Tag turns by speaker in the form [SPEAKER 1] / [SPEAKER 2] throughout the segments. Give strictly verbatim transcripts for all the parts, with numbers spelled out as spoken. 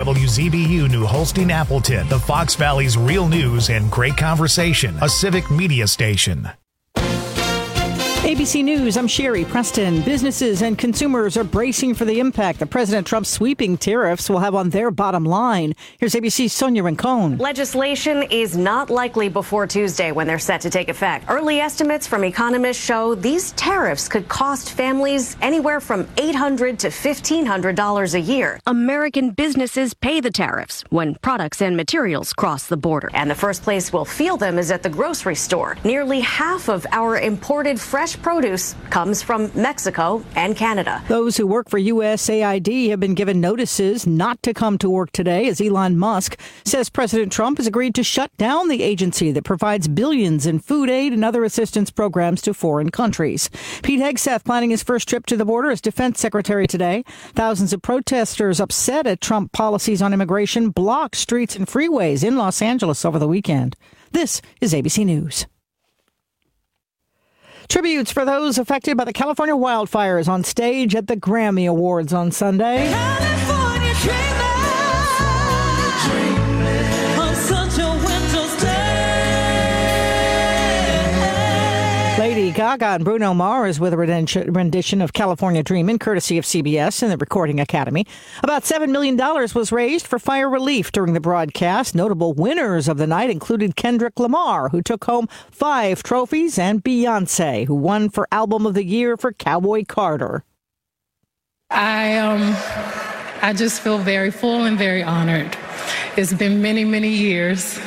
[SPEAKER 1] W Z B U New Holstein Appleton, the Fox Valley's real news and great conversation, a civic media station.
[SPEAKER 2] A B C News, I'm Sherry Preston. Businesses and consumers are bracing for the impact that President Trump's sweeping tariffs will have on their bottom line. Here's A B C's Sonia Rincon.
[SPEAKER 3] Legislation is not likely before Tuesday when they're set to take effect. Early estimates from economists show these tariffs could cost families anywhere from eight hundred dollars to fifteen hundred dollars a year. American businesses pay the tariffs when products and materials cross the border. And the first place we'll feel them is at the grocery store. Nearly half of our imported fresh produce comes from Mexico and Canada.
[SPEAKER 2] Those who work for U S A I D have been given notices not to come to work today as Elon Musk says President Trump has agreed to shut down the agency that provides billions in food aid and other assistance programs to foreign countries. Pete Hegseth planning his first trip to the border as defense secretary today. Thousands of protesters upset at Trump policies on immigration blocked streets and freeways in Los Angeles over the weekend. This is A B C News. Tributes for those affected by the California wildfires on stage at the Grammy Awards on Sunday. California dreaming on such a winter's day. Lady Gaga and Bruno Mars with a rendition of California Dreamin', courtesy of C B S and the Recording Academy. About seven million dollars was raised for fire relief during the broadcast. Notable winners of the night included Kendrick Lamar, who took home five trophies, and Beyonce, who won for Album of the Year for Cowboy Carter.
[SPEAKER 4] I, um, I just feel very full and very honored. It's been many, many years.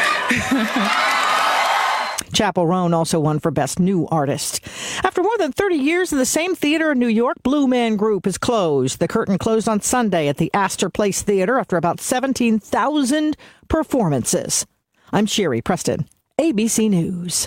[SPEAKER 2] Chappell Roan also won for Best New Artist. After more than thirty years in the same theater in New York, Blue Man Group is closed. The curtain closed on Sunday at the Astor Place Theater after about seventeen thousand performances. I'm Sherry Preston, A B C News.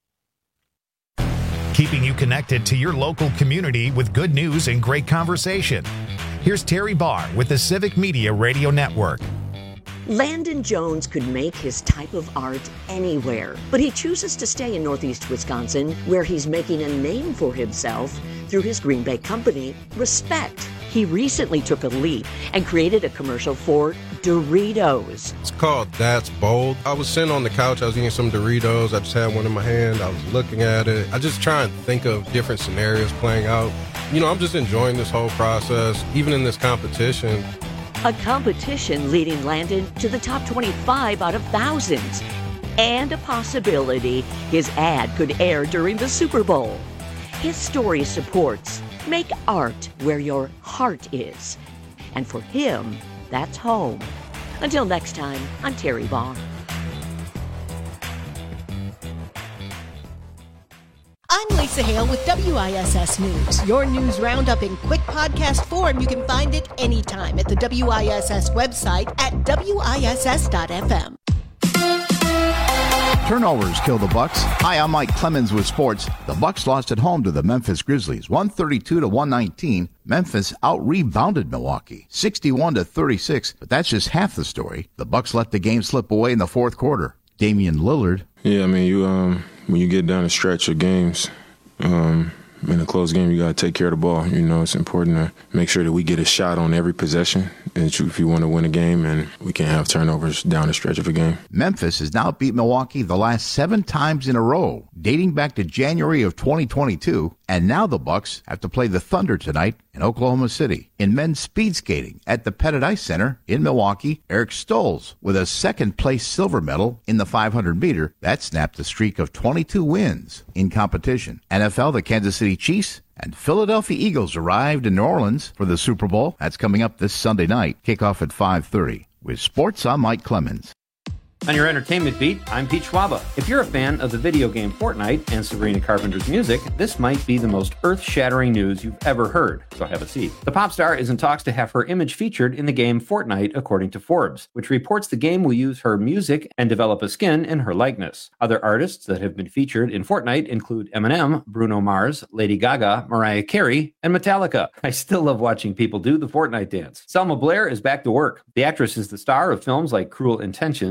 [SPEAKER 1] Keeping you connected to your local community with good news and great conversation. Here's Terry Barr with the Civic Media Radio Network.
[SPEAKER 5] Landon Jones could make his type of art anywhere, but he chooses to stay in Northeast Wisconsin, where he's making a name for himself through his Green Bay company, Respect. He recently took a leap and created a commercial for Doritos.
[SPEAKER 6] It's called That's Bold. I was sitting on the couch, I was eating some Doritos, I just had one in my hand, I was looking at it. I just try and think of different scenarios playing out. You know, I'm just enjoying this whole process, even in this competition.
[SPEAKER 5] A competition leading Landon to the top twenty-five out of thousands. And a possibility his ad could air during the Super Bowl. His story supports make art where your heart is. And for him, that's home. Until next time, I'm Terry Barr.
[SPEAKER 7] I'm Lisa Hale with W I S S News. Your news roundup in quick podcast form. You can find it anytime at the W I S S website at W I S S dot F M.
[SPEAKER 8] Turnovers kill the Bucks. Hi, I'm Mike Clemens with sports. The Bucks lost at home to the Memphis Grizzlies, one thirty-two to one nineteen. Memphis out-rebounded Milwaukee, sixty-one to thirty-six. But that's just half the story. The Bucks let the game slip away in the fourth quarter. Damian Lillard.
[SPEAKER 9] Yeah, I mean, you um, when you get down a stretch of games, um, in a close game, you got to take care of the ball. You know, it's important to make sure that we get a shot on every possession if you want to win a game, and we can't have turnovers down the stretch of a game.
[SPEAKER 8] Memphis has now beat Milwaukee the last seven times in a row, dating back to January of twenty twenty-two, and now the Bucks have to play the Thunder tonight in Oklahoma City. In men's speed skating at the Pettit Ice Center in Milwaukee, Eric Stolz with a second-place silver medal in the five hundred meter. That snapped a streak of twenty-two wins in competition. N F L, the Kansas City Chiefs and Philadelphia Eagles arrived in New Orleans for the Super Bowl. That's coming up this Sunday night. Kickoff at five thirty. With sports, I'm Mike Clemens.
[SPEAKER 10] On your entertainment beat, I'm Pete Schwaba. If you're a fan of the video game Fortnite and Sabrina Carpenter's music, this might be the most earth-shattering news you've ever heard, so have a seat. The pop star is in talks to have her image featured in the game Fortnite, according to Forbes, which reports the game will use her music and develop a skin in her likeness. Other artists that have been featured in Fortnite include Eminem, Bruno Mars, Lady Gaga, Mariah Carey, and Metallica. I still love watching people do the Fortnite dance. Selma Blair is back to work. The actress is the star of films like Cruel Intentions, The Sweet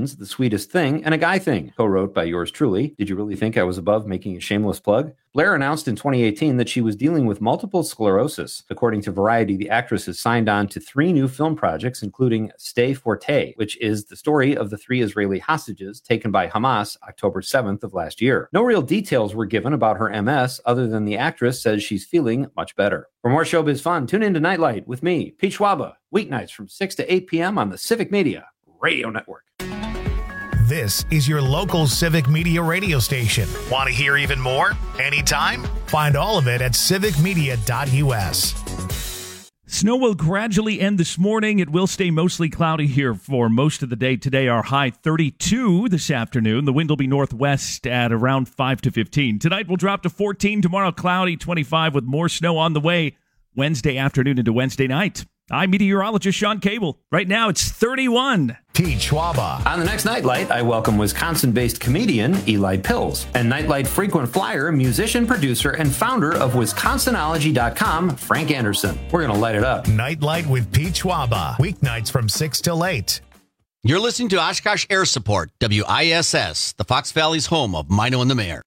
[SPEAKER 10] Sweetest Thing and A Guy Thing, co-wrote by yours truly. Did you really think I was above making a shameless plug? Blair announced in twenty eighteen that she was dealing with multiple sclerosis. According to Variety, the actress has signed on to three new film projects, including Stay Forte, which is the story of the three Israeli hostages taken by Hamas October seventh of last year. No real details were given about her M S, other than the actress says she's feeling much better. For more showbiz fun, tune in to Nightlight with me, Pete Schwaba, weeknights from six to eight p.m. on the Civic Media Radio Network.
[SPEAKER 1] This is your local Civic Media radio station. Want to hear even more? Anytime? Find all of it at civic media dot u s.
[SPEAKER 11] Snow will gradually end this morning. It will stay mostly cloudy here for most of the day today. Our high thirty-two this afternoon. The wind will be northwest at around five to fifteen. Tonight we'll drop to fourteen. Tomorrow cloudy, twenty-five with more snow on the way Wednesday afternoon into Wednesday night. I'm meteorologist Sean Cable. Right now it's thirty-one.
[SPEAKER 1] Pete Schwaba.
[SPEAKER 10] On the next Nightlight, I welcome Wisconsin-based comedian Eli Pills and Nightlight frequent flyer, musician, producer, and founder of Wisconsinology dot com, Frank Anderson. We're going to light it up.
[SPEAKER 1] Nightlight with Pete Schwaba. Weeknights from six till eight.
[SPEAKER 12] You're listening to Oshkosh Air Support, W I S S, the Fox Valley's home of Mino and the Mayor.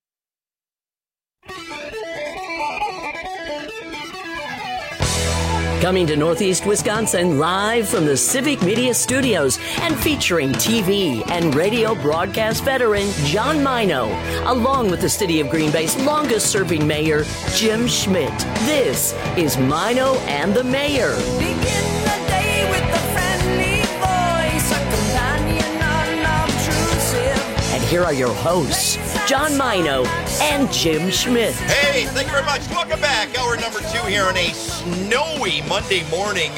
[SPEAKER 5] Coming to Northeast Wisconsin live from the Civic Media Studios and featuring T V and radio broadcast veteran John Mino, along with the City of Green Bay's longest-serving mayor, Jim Schmidt. This is Mino and the Mayor.
[SPEAKER 13] Begin the day with a friendly voice, a companion unobtrusive.
[SPEAKER 5] And here are your hosts, John Mino and Jim Schmidt.
[SPEAKER 14] Hey, thank you very much. Welcome back. Hour number two here on a snowy Monday morning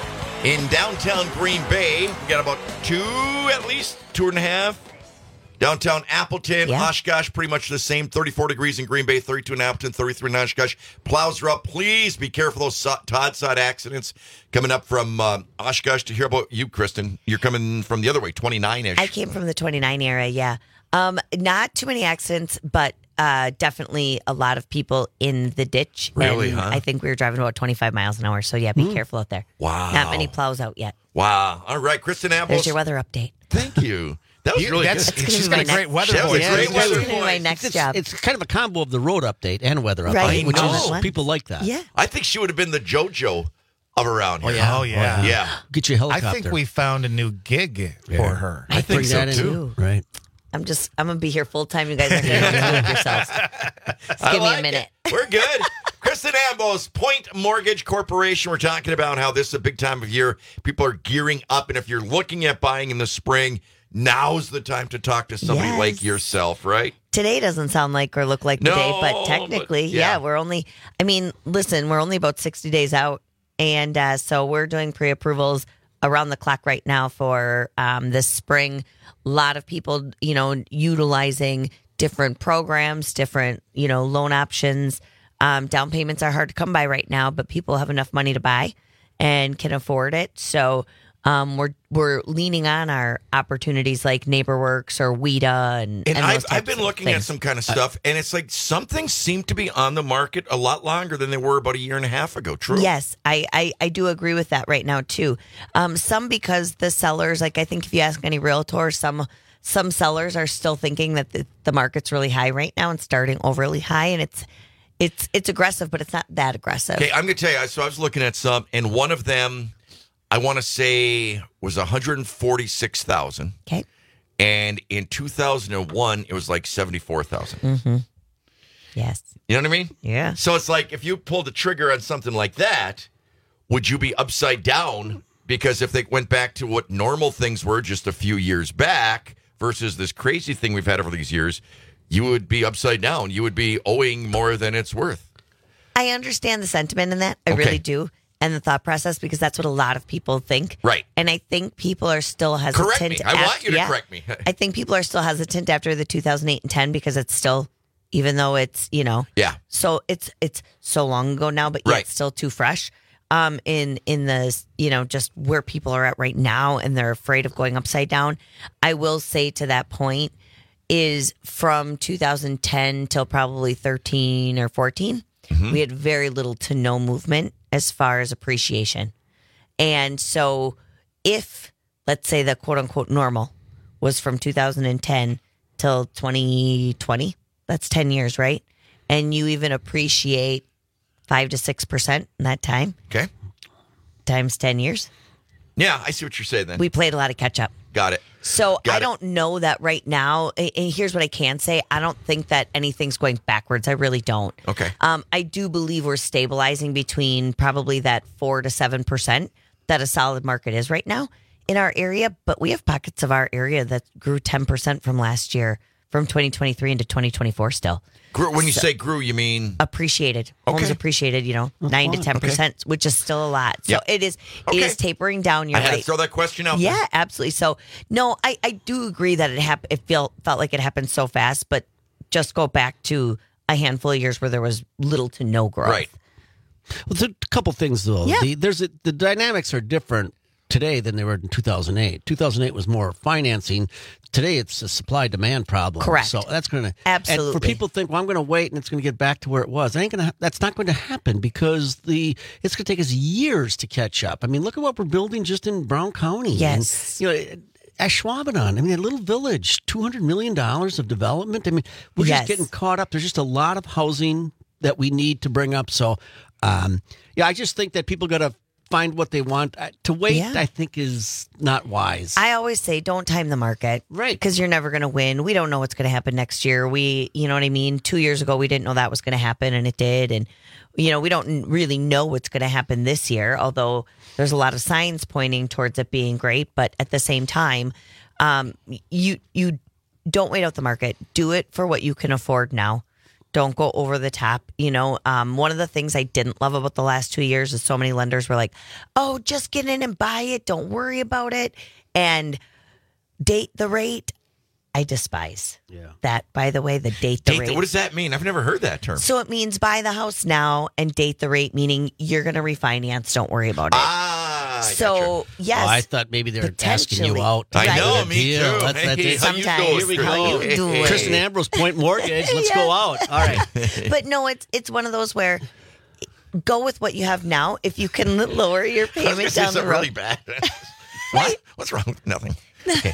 [SPEAKER 14] in downtown Green Bay. We got about two, at least, two and a half. Downtown Appleton, yeah. Oshkosh, pretty much the same. thirty-four degrees in Green Bay, thirty-two in Appleton, thirty-three in Oshkosh. Plows are up. Please be careful those Todd sod accidents coming up from uh, Oshkosh. To hear about you, Kristen, you're coming from the other way, twenty-nine-ish.
[SPEAKER 15] I came from the twenty-nine area, yeah. Um, not too many accidents, but uh, definitely a lot of people in the ditch.
[SPEAKER 14] Really,
[SPEAKER 15] and
[SPEAKER 14] huh?
[SPEAKER 15] I think we were driving about twenty-five miles an hour, so yeah, be mm. careful out there.
[SPEAKER 14] Wow.
[SPEAKER 15] Not many plows out yet.
[SPEAKER 14] Wow. All right, Kristen Apples.
[SPEAKER 15] There's your weather update.
[SPEAKER 14] Thank you. That was
[SPEAKER 16] you,
[SPEAKER 14] really
[SPEAKER 16] that's,
[SPEAKER 14] good.
[SPEAKER 16] She's got a great weather
[SPEAKER 14] That was
[SPEAKER 16] voice.
[SPEAKER 14] a great
[SPEAKER 15] yeah,
[SPEAKER 14] weather
[SPEAKER 15] voice. My next
[SPEAKER 12] it's,
[SPEAKER 15] job.
[SPEAKER 12] It's kind of a combo of the road update and weather update,
[SPEAKER 15] right.
[SPEAKER 12] which
[SPEAKER 14] know.
[SPEAKER 12] is people like that.
[SPEAKER 15] Yeah.
[SPEAKER 14] I think she would have been the JoJo of around here.
[SPEAKER 16] Oh, yeah. Oh, yeah.
[SPEAKER 14] yeah.
[SPEAKER 12] Get you a helicopter.
[SPEAKER 16] I think we found a new gig
[SPEAKER 12] yeah.
[SPEAKER 16] for her.
[SPEAKER 14] I, I think so, too.
[SPEAKER 12] Right.
[SPEAKER 15] I'm just, I'm going to be here full time. You guys are going to help yourselves. Just give
[SPEAKER 14] like
[SPEAKER 15] me a minute.
[SPEAKER 14] It. We're good. Kristen Ambos, Point Mortgage Corporation. We're talking about how this is a big time of year. People are gearing up. And if you're looking at buying in the spring, now's the time to talk to somebody
[SPEAKER 15] yes.
[SPEAKER 14] like yourself, right?
[SPEAKER 15] Today doesn't sound like or look like the
[SPEAKER 14] no,
[SPEAKER 15] day, but technically,
[SPEAKER 14] but, yeah.
[SPEAKER 15] yeah, we're only, I mean, listen, we're only about sixty days out. And uh, so we're doing pre-approvals around the clock right now for um, this spring. A lot of people, you know, utilizing different programs, different, you know, loan options. Um, down payments are hard to come by right now, but people have enough money to buy and can afford it. So um, we're we're leaning on our opportunities like NeighborWorks or WIDA. And,
[SPEAKER 14] and,
[SPEAKER 15] and
[SPEAKER 14] I've, I've been looking
[SPEAKER 15] things.
[SPEAKER 14] at some kind of stuff, and it's like some things seem to be on the market a lot longer than they were about a year and a half ago. True?
[SPEAKER 15] Yes, I, I, I do agree with that right now, too. Um, some because the sellers, like I think if you ask any realtor, some some sellers are still thinking that the, the market's really high right now and starting overly high, and it's it's it's aggressive, but it's not that aggressive.
[SPEAKER 14] Okay, I'm going to tell you, so I was looking at some, and one of them, I want to say, was one hundred forty-six thousand dollars.
[SPEAKER 15] Okay.
[SPEAKER 14] And in two thousand one, it was like seventy-four thousand dollars.
[SPEAKER 15] Mm-hmm. Yes.
[SPEAKER 14] You know what I mean?
[SPEAKER 15] Yeah.
[SPEAKER 14] So it's like if you pulled the trigger on something like that, would you be upside down? Because if they went back to what normal things were just a few years back versus this crazy thing we've had over these years, you would be upside down. You would be owing more than it's worth.
[SPEAKER 15] I understand the sentiment in that. I
[SPEAKER 14] Okay.
[SPEAKER 15] really do. And the thought process, because that's what a lot of people think.
[SPEAKER 14] Right.
[SPEAKER 15] And I think people are still hesitant.
[SPEAKER 14] Correct me. I
[SPEAKER 15] after,
[SPEAKER 14] want you to
[SPEAKER 15] yeah.
[SPEAKER 14] correct me.
[SPEAKER 15] I think people are still hesitant after the two thousand eight and ten because it's still, even though it's, you know,
[SPEAKER 14] yeah.
[SPEAKER 15] So it's it's so long ago now, but yet
[SPEAKER 14] Right.
[SPEAKER 15] it's still too fresh. Um, in in the, you know, just where people are at right now, and they're afraid of going upside down. I will say to that point is from two thousand ten till probably thirteen or fourteen,
[SPEAKER 14] mm-hmm.
[SPEAKER 15] we had very little to no movement as far as appreciation. And so if, let's say, the quote unquote normal was from two thousand ten till twenty twenty. That's ten years, right? And you even appreciate five to six percent in that time.
[SPEAKER 14] Okay.
[SPEAKER 15] Times ten years.
[SPEAKER 14] Yeah, I see what you're saying then.
[SPEAKER 15] We played a lot of catch up.
[SPEAKER 14] Got it.
[SPEAKER 15] So
[SPEAKER 14] Got
[SPEAKER 15] I
[SPEAKER 14] it.
[SPEAKER 15] don't know that right now. And here's what I can say. I don't think that anything's going backwards. I really don't.
[SPEAKER 14] Okay.
[SPEAKER 15] Um, I do believe we're stabilizing between probably that four to seven percent that a solid market is right now in our area. But we have pockets of our area that grew ten percent from last year, from twenty twenty-three into twenty twenty-four still.
[SPEAKER 14] Grew, when you
[SPEAKER 15] So-
[SPEAKER 14] say grew, you mean?
[SPEAKER 15] Appreciated. Homes
[SPEAKER 14] Okay.
[SPEAKER 15] appreciated, you know, nine to ten percent, which is still a lot. So
[SPEAKER 14] Yep.
[SPEAKER 15] it is
[SPEAKER 14] Okay.
[SPEAKER 15] it is tapering down. You're
[SPEAKER 14] I had
[SPEAKER 15] right.
[SPEAKER 14] to throw that question out
[SPEAKER 15] Yeah,
[SPEAKER 14] there.
[SPEAKER 15] absolutely. So no, I, I do agree that it hap- it felt felt like it happened so fast, but just go back to a handful of years where there was little to no growth.
[SPEAKER 14] Right.
[SPEAKER 17] Well, there's a couple things though.
[SPEAKER 15] Yeah.
[SPEAKER 17] The, there's a, the dynamics are different today than they were in two thousand eight. two thousand eight was more financing. Today it's a supply demand problem.
[SPEAKER 15] Correct.
[SPEAKER 17] So that's going to
[SPEAKER 15] Absolutely.
[SPEAKER 17] And for people to think, well, I'm going to wait and it's going to get back to where it was. It ain't going to. That's not going to happen because the it's going to take us years to catch up. I mean, look at what we're building just in Brown County.
[SPEAKER 15] Yes.
[SPEAKER 17] And, you know. Ashwaubenon, I mean, a little village, two hundred million dollars of development. I mean, we're
[SPEAKER 15] Yes.
[SPEAKER 17] just getting caught up. There's just a lot of housing that we need to bring up. So, um, yeah, I just think that people got to find what they want. Uh, To wait,
[SPEAKER 15] Yeah.
[SPEAKER 17] I think, is not wise.
[SPEAKER 15] I always say don't time the market.
[SPEAKER 17] Right.
[SPEAKER 15] Because you're never going to win. We don't know what's going to happen next year. We, you know what I mean? Two years ago, we didn't know that was going to happen, and it did. And, you know, we don't n- really know what's going to happen this year, although there's a lot of signs pointing towards it being great. But at the same time, um, you you don't wait out the market. Do it for what you can afford now. Don't go over the top. You know, um, one of the things I didn't love about the last two years is so many lenders were like, oh, just get in and buy it. Don't worry about it. And date the rate. I despise
[SPEAKER 17] Yeah.
[SPEAKER 15] that, by the way, the date the
[SPEAKER 14] Date
[SPEAKER 15] rate.
[SPEAKER 14] the- what does that mean? I've never heard that term.
[SPEAKER 15] So it means buy the house now and date the rate, meaning you're going to refinance. Don't worry about it.
[SPEAKER 14] Ah, I
[SPEAKER 15] so,
[SPEAKER 14] gotcha.
[SPEAKER 15] yes.
[SPEAKER 17] Oh, I thought maybe they were asking you
[SPEAKER 15] potentially.
[SPEAKER 17] out.
[SPEAKER 14] I
[SPEAKER 15] Right.
[SPEAKER 14] know,
[SPEAKER 17] Good
[SPEAKER 14] me
[SPEAKER 17] deal.
[SPEAKER 14] too.
[SPEAKER 17] That's,
[SPEAKER 14] Hey,
[SPEAKER 17] that's it.
[SPEAKER 14] how you
[SPEAKER 15] Sometimes.
[SPEAKER 14] doing,
[SPEAKER 17] Here we
[SPEAKER 14] Chris?
[SPEAKER 15] How
[SPEAKER 17] go.
[SPEAKER 15] you doing?
[SPEAKER 17] Tristan Ambrose, Point Mortgage. Let's go out. All right.
[SPEAKER 15] But no, it's it's one of those where go with what you have now. If you can lower your
[SPEAKER 14] I was gonna
[SPEAKER 15] payment
[SPEAKER 14] say
[SPEAKER 15] down the
[SPEAKER 14] something
[SPEAKER 15] road.
[SPEAKER 14] really bad. What? What's wrong with nothing? Okay.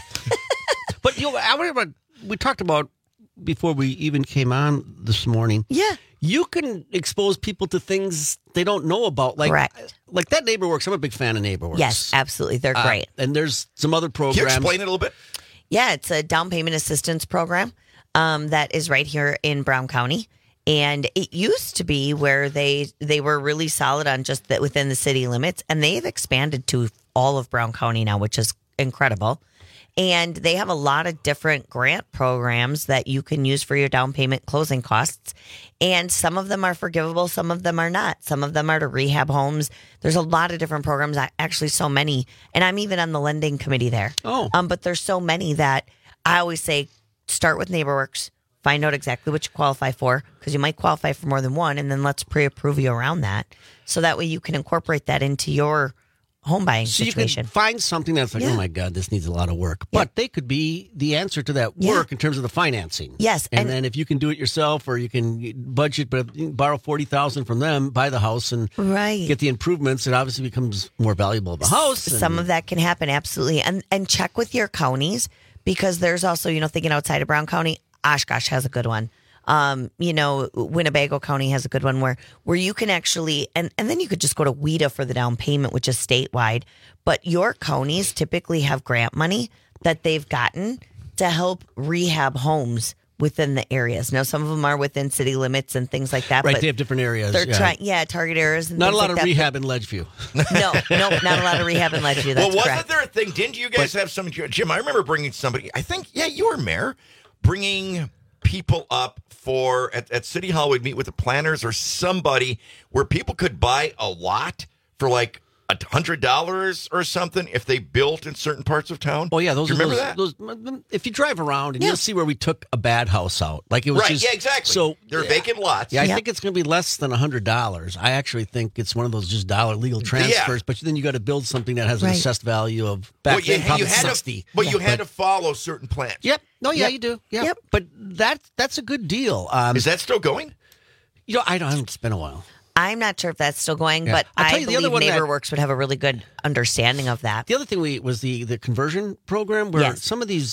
[SPEAKER 17] But you know, I remember we talked about before we even came on this morning.
[SPEAKER 15] Yeah.
[SPEAKER 17] You can expose people to things they don't know about. Like,
[SPEAKER 15] Correct.
[SPEAKER 17] like that NeighborWorks. I'm a big fan of NeighborWorks.
[SPEAKER 15] Yes, absolutely. They're
[SPEAKER 17] Uh,
[SPEAKER 15] great.
[SPEAKER 17] and there's some other
[SPEAKER 14] Can you
[SPEAKER 17] programs.
[SPEAKER 14] explain it a little bit?
[SPEAKER 15] Yeah, it's a down payment assistance program um, that is right here in Brown County. And it used to be where they they were really solid on just that within the city limits, and they've expanded to all of Brown County now, which is incredible. And they have a lot of different grant programs that you can use for your down payment closing costs. And some of them are forgivable, some of them are not. Some of them are to rehab homes. There's a lot of different programs, actually so many. And I'm even on the lending committee there.
[SPEAKER 17] Oh.
[SPEAKER 15] Um, but there's so many that I always say start with NeighborWorks. Find out exactly what you qualify for, because you might qualify for more than one, and then let's pre-approve you around that. So that way you can incorporate that into your home buying
[SPEAKER 17] So you
[SPEAKER 15] situation.
[SPEAKER 17] can find something that's like,
[SPEAKER 15] Yeah.
[SPEAKER 17] oh my God, this needs a lot of work. But they could be the answer to that
[SPEAKER 15] Yeah.
[SPEAKER 17] work in terms of the financing.
[SPEAKER 15] Yes,
[SPEAKER 17] And,
[SPEAKER 15] and-
[SPEAKER 17] then if you can do it yourself or you can budget, but you can borrow forty thousand dollars from them, buy the house and
[SPEAKER 15] Right.
[SPEAKER 17] get the improvements, it obviously becomes more valuable of a house. and-
[SPEAKER 15] Some of that can happen, absolutely. And and check with your counties, because there's also, you know, thinking outside of Brown County, Oshkosh has a good one. Um, you know, Winnebago County has a good one where where you can actually, and, and then you could just go to W I D A for the down payment, which is statewide. But your counties typically have grant money that they've gotten to help rehab homes within the areas. Now, some of them are within city limits and things like that.
[SPEAKER 17] Right,
[SPEAKER 15] but
[SPEAKER 17] they have different areas.
[SPEAKER 15] They're
[SPEAKER 17] yeah.
[SPEAKER 15] trying, yeah, target areas. And
[SPEAKER 17] Not a
[SPEAKER 15] things
[SPEAKER 17] lot
[SPEAKER 15] like
[SPEAKER 17] of
[SPEAKER 15] that.
[SPEAKER 17] rehab in Ledgeview.
[SPEAKER 15] No, no, not a lot of rehab in Ledgeview. That's
[SPEAKER 14] well, wasn't
[SPEAKER 15] correct.
[SPEAKER 14] there a thing? Didn't you guys have some, Jim? I remember bringing somebody. I think, yeah, you were mayor, bringing people up for at, at City Hall. We'd meet with the planners or somebody where people could buy a lot for like a hundred dollars or something if they built in certain parts of town.
[SPEAKER 17] Oh yeah, those
[SPEAKER 14] Do
[SPEAKER 17] are
[SPEAKER 14] you remember
[SPEAKER 17] those,
[SPEAKER 14] that?
[SPEAKER 17] those. If you drive around and
[SPEAKER 15] Yeah.
[SPEAKER 17] you'll see where we took a bad house out, like it was
[SPEAKER 14] Right,
[SPEAKER 17] just
[SPEAKER 14] yeah, exactly.
[SPEAKER 17] So
[SPEAKER 14] They're
[SPEAKER 17] yeah.
[SPEAKER 14] vacant lots.
[SPEAKER 17] Yeah, I
[SPEAKER 15] Yep.
[SPEAKER 17] think it's going to be less than a hundred dollars. I actually think it's one of those just dollar legal transfers. But then you got to build something that has an
[SPEAKER 15] Right.
[SPEAKER 17] assessed value of back
[SPEAKER 14] Well, you,
[SPEAKER 17] then probably
[SPEAKER 14] you had
[SPEAKER 17] sixty.
[SPEAKER 14] to, but you
[SPEAKER 17] Yeah.
[SPEAKER 14] had to follow certain plans.
[SPEAKER 17] Yep. No, yeah,
[SPEAKER 15] Yep.
[SPEAKER 17] you do. Yep.
[SPEAKER 15] Yep.
[SPEAKER 17] But that that's a good deal. Um,
[SPEAKER 14] Is that still going?
[SPEAKER 17] you know, I don't. It's been a while.
[SPEAKER 15] I'm not sure if that's still going,
[SPEAKER 17] Yeah.
[SPEAKER 15] but
[SPEAKER 17] I'll tell
[SPEAKER 15] I
[SPEAKER 17] you the
[SPEAKER 15] believe
[SPEAKER 17] other one that-
[SPEAKER 15] NeighborWorks would have a really good understanding of that.
[SPEAKER 17] The other thing we was the the conversion program where
[SPEAKER 15] Yes.
[SPEAKER 17] some of these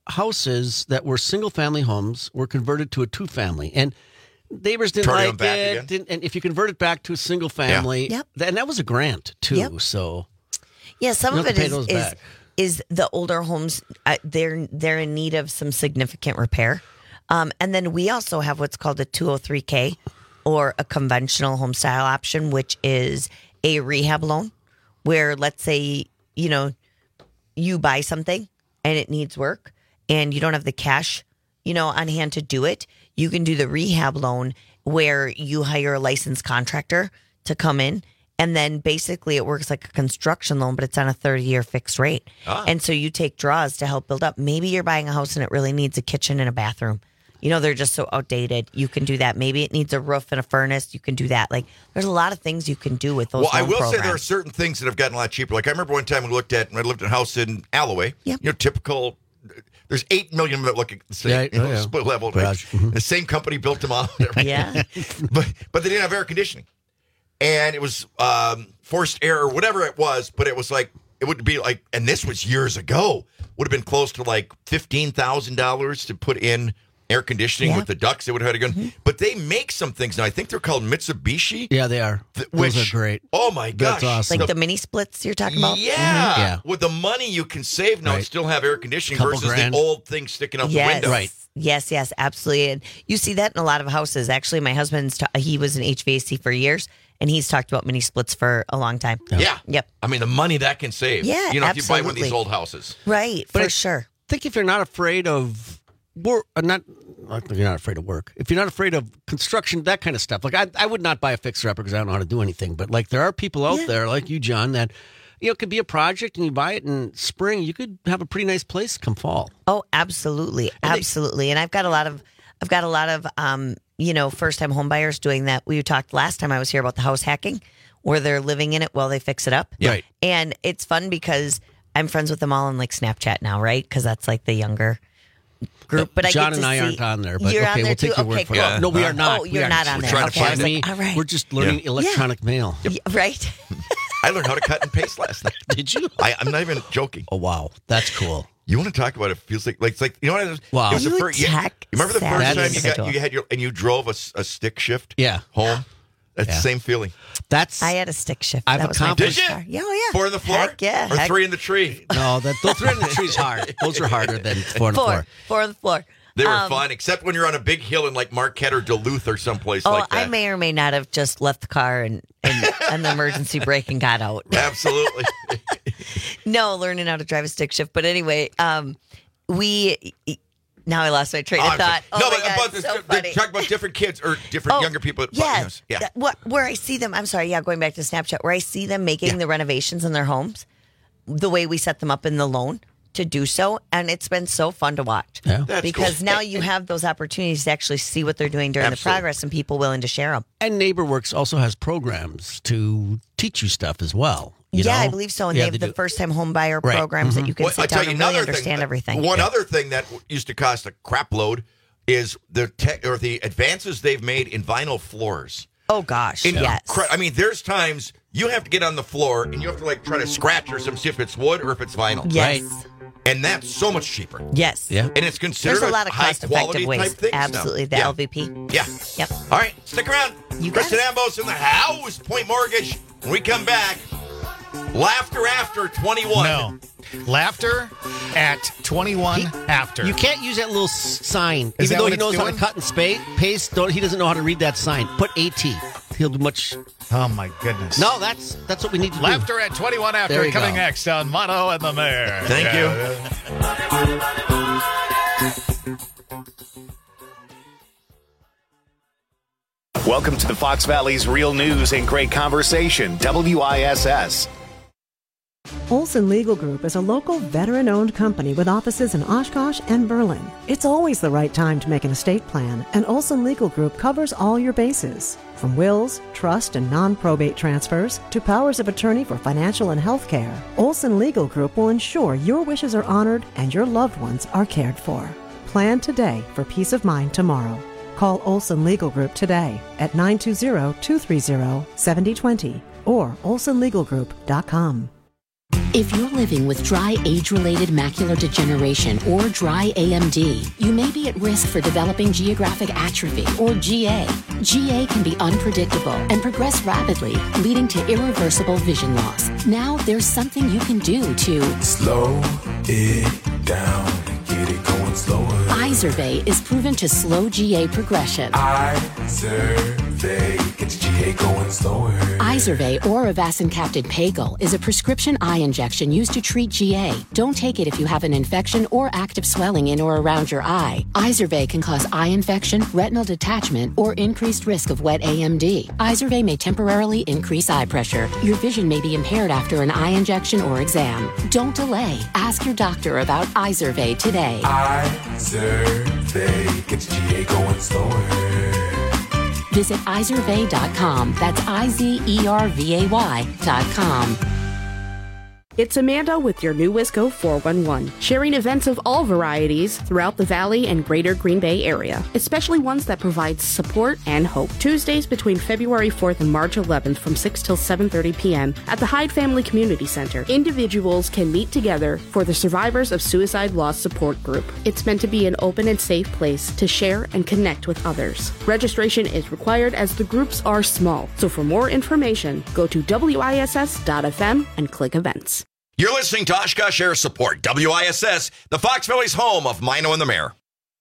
[SPEAKER 17] houses that were single-family homes were converted to a two-family, and neighbors didn't
[SPEAKER 14] Turn them
[SPEAKER 17] like
[SPEAKER 14] back
[SPEAKER 17] it.
[SPEAKER 14] again?
[SPEAKER 17] Didn't, and if you convert it back to a single-family,
[SPEAKER 15] Yeah. Yep.
[SPEAKER 17] th- and that was a grant too.
[SPEAKER 15] Yep.
[SPEAKER 17] So
[SPEAKER 15] Yeah, some
[SPEAKER 17] you
[SPEAKER 15] of
[SPEAKER 17] don't
[SPEAKER 15] it
[SPEAKER 17] have to pay
[SPEAKER 15] is
[SPEAKER 17] those
[SPEAKER 15] is,
[SPEAKER 17] back.
[SPEAKER 15] is the older homes. Uh, they're they're in need of some significant repair, um, and then we also have what's called a two oh three K, or a conventional home style option, which is a rehab loan, where let's say you know you buy something and it needs work, and you don't have the cash, you know, on hand to do it. You can do the rehab loan where you hire a licensed contractor to come in. And then basically it works like a construction loan, but it's on a thirty-year fixed rate.
[SPEAKER 14] Ah.
[SPEAKER 15] And so you take draws to help build up. Maybe you're buying a house and it really needs a kitchen and a bathroom. You know, they're just so outdated. You can do that. Maybe it needs a roof and a furnace. You can do that. Like, there's a lot of things you can do with those
[SPEAKER 14] Well, I
[SPEAKER 15] loan
[SPEAKER 14] will say there are
[SPEAKER 15] programs.
[SPEAKER 14] certain things that have gotten a lot cheaper. Like I remember one time we looked at, I lived in a house in Alloway.
[SPEAKER 15] Yep.
[SPEAKER 14] You know, typical. There's eight million that look at the same,
[SPEAKER 17] Yeah,
[SPEAKER 14] you know,
[SPEAKER 17] oh, yeah.
[SPEAKER 14] split level.
[SPEAKER 17] Garage. Mhm.
[SPEAKER 14] The same company built them all.
[SPEAKER 15] Yeah.
[SPEAKER 14] but but they didn't have air conditioning, and it was um, forced air or whatever it was. But it was like it would be like, and this was years ago. Would have been close to like fifteen thousand dollars to put in air conditioning
[SPEAKER 15] Yeah.
[SPEAKER 14] with the ducts. They would have had to go.
[SPEAKER 15] Mm-hmm.
[SPEAKER 14] But they make some things now. I think they're called Mitsubishi.
[SPEAKER 17] Yeah, they are.
[SPEAKER 14] Th-
[SPEAKER 17] Those
[SPEAKER 14] which-
[SPEAKER 17] are great.
[SPEAKER 14] Oh my gosh,
[SPEAKER 17] That's awesome.
[SPEAKER 15] Like the mini splits you're talking about?
[SPEAKER 14] Yeah.
[SPEAKER 15] Mhm.
[SPEAKER 17] Yeah.
[SPEAKER 14] With the money you can save now and
[SPEAKER 17] Right.
[SPEAKER 14] still have air conditioning
[SPEAKER 17] Couple
[SPEAKER 14] versus
[SPEAKER 17] grand.
[SPEAKER 14] the old thing sticking out
[SPEAKER 15] Yes.
[SPEAKER 14] the window.
[SPEAKER 17] Right.
[SPEAKER 15] Yes, yes, absolutely. And you see that in a lot of houses. Actually, my husband's, ta- he was in H V A C for years, and he's talked about mini splits for a long time.
[SPEAKER 14] Yeah.
[SPEAKER 15] Yep.
[SPEAKER 14] I mean, the money that can save.
[SPEAKER 15] Yeah,
[SPEAKER 14] You know, if you buy one of these
[SPEAKER 15] absolutely.
[SPEAKER 14] old houses.
[SPEAKER 15] Right,
[SPEAKER 17] But
[SPEAKER 15] for
[SPEAKER 17] I-
[SPEAKER 15] sure.
[SPEAKER 17] I think if you're not afraid of work, uh, not I think you're not afraid of work. If you're not afraid of construction, that kind of stuff. Like I, I would not buy a fixer upper because I don't know how to do anything. But like there are people out
[SPEAKER 15] Yeah.
[SPEAKER 17] there like you, John, that you know it could be a project and you buy it in spring. You could have a pretty nice place come fall.
[SPEAKER 15] Oh, absolutely, absolutely. And I've got a lot of, I've got a lot of, um, you know, first time home buyers doing that. We talked last time I was here about the house hacking, where they're living in it while they fix it up.
[SPEAKER 17] Right.
[SPEAKER 15] And it's fun because I'm friends with them all on like Snapchat now, right? Because that's like the younger group. But I
[SPEAKER 17] John
[SPEAKER 15] get
[SPEAKER 17] and
[SPEAKER 15] to
[SPEAKER 17] I
[SPEAKER 15] see,
[SPEAKER 17] aren't on there. But
[SPEAKER 15] you're
[SPEAKER 17] okay,
[SPEAKER 15] on there
[SPEAKER 17] we'll
[SPEAKER 15] too?
[SPEAKER 17] take your
[SPEAKER 15] okay,
[SPEAKER 17] word for
[SPEAKER 15] cool.
[SPEAKER 17] it. No, we are not.
[SPEAKER 15] Oh,
[SPEAKER 17] We
[SPEAKER 15] you're
[SPEAKER 17] are
[SPEAKER 15] not on
[SPEAKER 14] We're
[SPEAKER 15] there.
[SPEAKER 14] trying to
[SPEAKER 15] Okay, I
[SPEAKER 14] find
[SPEAKER 15] was
[SPEAKER 14] me.
[SPEAKER 15] like, all right.
[SPEAKER 17] We're just learning
[SPEAKER 14] Yeah.
[SPEAKER 17] electronic mail.
[SPEAKER 15] Yeah, right.
[SPEAKER 14] I learned how to cut and paste last night.
[SPEAKER 17] Did you?
[SPEAKER 14] I, I'm not even joking.
[SPEAKER 17] Oh wow, that's cool.
[SPEAKER 14] You want to talk about it? Feels like like it's like you know what? It was,
[SPEAKER 17] Wow.
[SPEAKER 14] It was the
[SPEAKER 15] You
[SPEAKER 14] first, you,
[SPEAKER 15] tech
[SPEAKER 14] you remember the first
[SPEAKER 15] savvy
[SPEAKER 14] time you got
[SPEAKER 15] individual.
[SPEAKER 14] you had your and you drove a, s- a stick shift?
[SPEAKER 17] Yeah.
[SPEAKER 14] Home. That's
[SPEAKER 17] Yeah.
[SPEAKER 14] the same feeling.
[SPEAKER 17] That's
[SPEAKER 15] I had a stick shift.
[SPEAKER 17] I've
[SPEAKER 15] that was my
[SPEAKER 17] accomplished-
[SPEAKER 15] first
[SPEAKER 14] Did you?
[SPEAKER 15] car. Yeah, oh, yeah.
[SPEAKER 14] Four in the floor?
[SPEAKER 15] Heck yeah.
[SPEAKER 14] Or
[SPEAKER 15] Heck-
[SPEAKER 14] three in the tree?
[SPEAKER 17] no that those three in the trees hard. Those are harder than four on the
[SPEAKER 15] Four.
[SPEAKER 17] floor.
[SPEAKER 15] Four on the floor.
[SPEAKER 14] They were
[SPEAKER 15] Um,
[SPEAKER 14] fun, except when you're on a big hill in like Marquette or Duluth or someplace
[SPEAKER 15] Oh,
[SPEAKER 14] like that.
[SPEAKER 15] I may or may not have just left the car and and, and the emergency brake and got out.
[SPEAKER 14] Absolutely.
[SPEAKER 15] No, learning how to drive a stick shift. But anyway, um, we now I lost my train
[SPEAKER 14] Oh,
[SPEAKER 15] of
[SPEAKER 14] I'm
[SPEAKER 15] thought.
[SPEAKER 14] sorry.
[SPEAKER 15] Oh
[SPEAKER 14] no,
[SPEAKER 15] my
[SPEAKER 14] but
[SPEAKER 15] God,
[SPEAKER 14] about this,
[SPEAKER 15] so
[SPEAKER 14] they're
[SPEAKER 15] funny.
[SPEAKER 14] talking about different kids or different
[SPEAKER 15] Oh,
[SPEAKER 14] younger people.
[SPEAKER 15] Yes,
[SPEAKER 14] yeah.
[SPEAKER 15] that- what, where I see them. I'm sorry. Yeah, going back to Snapchat, where I see them making
[SPEAKER 14] Yeah.
[SPEAKER 15] the renovations in their homes, the way we set them up in the loan to do so, and it's been so fun to watch.
[SPEAKER 17] Yeah.
[SPEAKER 14] That's
[SPEAKER 15] because
[SPEAKER 14] cool.
[SPEAKER 15] now you have those opportunities to actually see what they're doing during the
[SPEAKER 14] Absolutely.
[SPEAKER 15] progress, and people willing to share them.
[SPEAKER 17] And NeighborWorks also has programs to teach you stuff as well. You
[SPEAKER 15] yeah,
[SPEAKER 17] know?
[SPEAKER 15] I believe so. And
[SPEAKER 17] Yeah,
[SPEAKER 15] they have the
[SPEAKER 17] do.
[SPEAKER 15] first time home buyer
[SPEAKER 17] Right.
[SPEAKER 15] programs that you can
[SPEAKER 14] Well, I
[SPEAKER 15] sit
[SPEAKER 14] tell
[SPEAKER 15] down
[SPEAKER 14] you
[SPEAKER 15] and really
[SPEAKER 14] another
[SPEAKER 15] understand
[SPEAKER 14] thing,
[SPEAKER 15] everything.
[SPEAKER 14] One other thing that used to cost a crap load is the tech or the advances they've made in vinyl floors.
[SPEAKER 15] Oh gosh,
[SPEAKER 14] In-
[SPEAKER 15] yes.
[SPEAKER 14] I mean, there's times you have to get on the floor and you have to like try to scratch or some see if it's wood or if it's vinyl.
[SPEAKER 15] Yes.
[SPEAKER 14] And that's so much cheaper.
[SPEAKER 15] Yes.
[SPEAKER 17] Yeah.
[SPEAKER 14] And it's considered
[SPEAKER 15] There's a lot of
[SPEAKER 14] high
[SPEAKER 15] cost-effective
[SPEAKER 14] quality
[SPEAKER 15] ways.
[SPEAKER 14] type things now.
[SPEAKER 15] Absolutely, the
[SPEAKER 14] Yeah.
[SPEAKER 15] L V P.
[SPEAKER 14] Yeah.
[SPEAKER 15] Yep.
[SPEAKER 14] All right, stick around.
[SPEAKER 15] You got
[SPEAKER 14] Kristen
[SPEAKER 15] it.
[SPEAKER 14] Ambos in the house. Point Mortgage. When we come back, laughter after twenty-one.
[SPEAKER 16] No. Laughter at twenty-one after.
[SPEAKER 17] You can't use that little s- sign,
[SPEAKER 16] Is
[SPEAKER 17] even
[SPEAKER 16] that
[SPEAKER 17] though
[SPEAKER 16] what
[SPEAKER 17] he
[SPEAKER 16] it's
[SPEAKER 17] knows how to
[SPEAKER 16] doing?
[SPEAKER 17] cut and spade, paste. Don't, he doesn't know how to read that sign. Put AT. He'll do much.
[SPEAKER 16] Oh, my goodness.
[SPEAKER 17] No, that's that's what we need to
[SPEAKER 16] Laughter at twenty-one
[SPEAKER 17] There
[SPEAKER 16] after
[SPEAKER 17] you
[SPEAKER 16] coming
[SPEAKER 17] go.
[SPEAKER 16] next on Mono and the Mayor.
[SPEAKER 14] Thank you.
[SPEAKER 1] Welcome to the Fox Valley's Real News and Great Conversation, W I S S.
[SPEAKER 18] Olson Legal Group is a local veteran-owned company with offices in Oshkosh and Berlin. It's always the right time to make an estate plan, and Olson Legal Group covers all your bases. From wills, trust, and non-probate transfers to powers of attorney for financial and health care, Olson Legal Group will ensure your wishes are honored and your loved ones are cared for. Plan today for peace of mind tomorrow. Call Olson Legal Group today at nine two zero, two three zero, seven zero two zero or olson legal group dot com.
[SPEAKER 19] If you're living with dry age-related macular degeneration or dry A M D, you may be at risk for developing geographic atrophy or G A. G A can be unpredictable and progress rapidly, leading to irreversible vision loss. Now there's something you can do to
[SPEAKER 20] slow it down, get it going slower.
[SPEAKER 19] Izervay is proven to slow G A progression.
[SPEAKER 20] Izervay gets G A going slower.
[SPEAKER 19] Izervay or avacincaptad pagel is a prescription eye injection used to treat G A. Don't take it if you have an infection or active swelling in or around your eye. Izervay can cause eye infection, retinal detachment, or increased risk of wet A M D. Izervay may temporarily increase eye pressure. Your vision may be impaired after an eye injection or exam. Don't delay. Ask your doctor about Izervay today.
[SPEAKER 20] Izervay gets G A going slower.
[SPEAKER 19] Visit Izervay dot com. That's I Z E R V A Y dot com.
[SPEAKER 21] It's Amanda with your new Wisco four one one, sharing events of all varieties throughout the Valley and greater Green Bay area, especially ones that provide support and hope. Tuesdays between February fourth and March eleventh from six till seven thirty p.m. at the Hyde Family Community Center. Individuals can meet together for the Survivors of Suicide Loss Support Group. It's meant to be an open and safe place to share and connect with others. Registration is required as the groups are small, so for more information, go to W I S S dot F M and click events.
[SPEAKER 14] You're listening to Oshkosh Air Support, W I S S, the Fox Valley's home of Mino and the Mayor.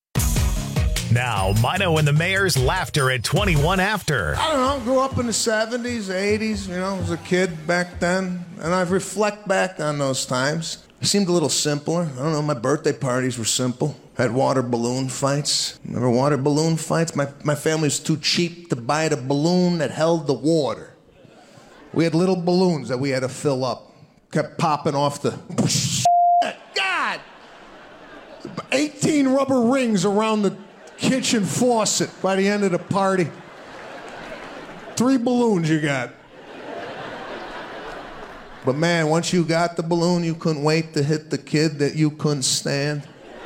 [SPEAKER 1] Now, Mino and the Mayor's laughter at twenty-one after.
[SPEAKER 22] I don't know, grew up in the seventies, eighties, you know, was a kid back then, and I reflect back on those times. It seemed a little simpler. I don't know, my birthday parties were simple. Had water balloon fights. Remember water balloon fights? My, my family was too cheap to buy the balloon that held the water. We had little balloons that we had to fill up. Kept popping off the... God! eighteen rubber rings around the kitchen faucet by the end of the party. Three balloons you got. But man, once you got the balloon, you couldn't wait to hit the kid that you couldn't stand.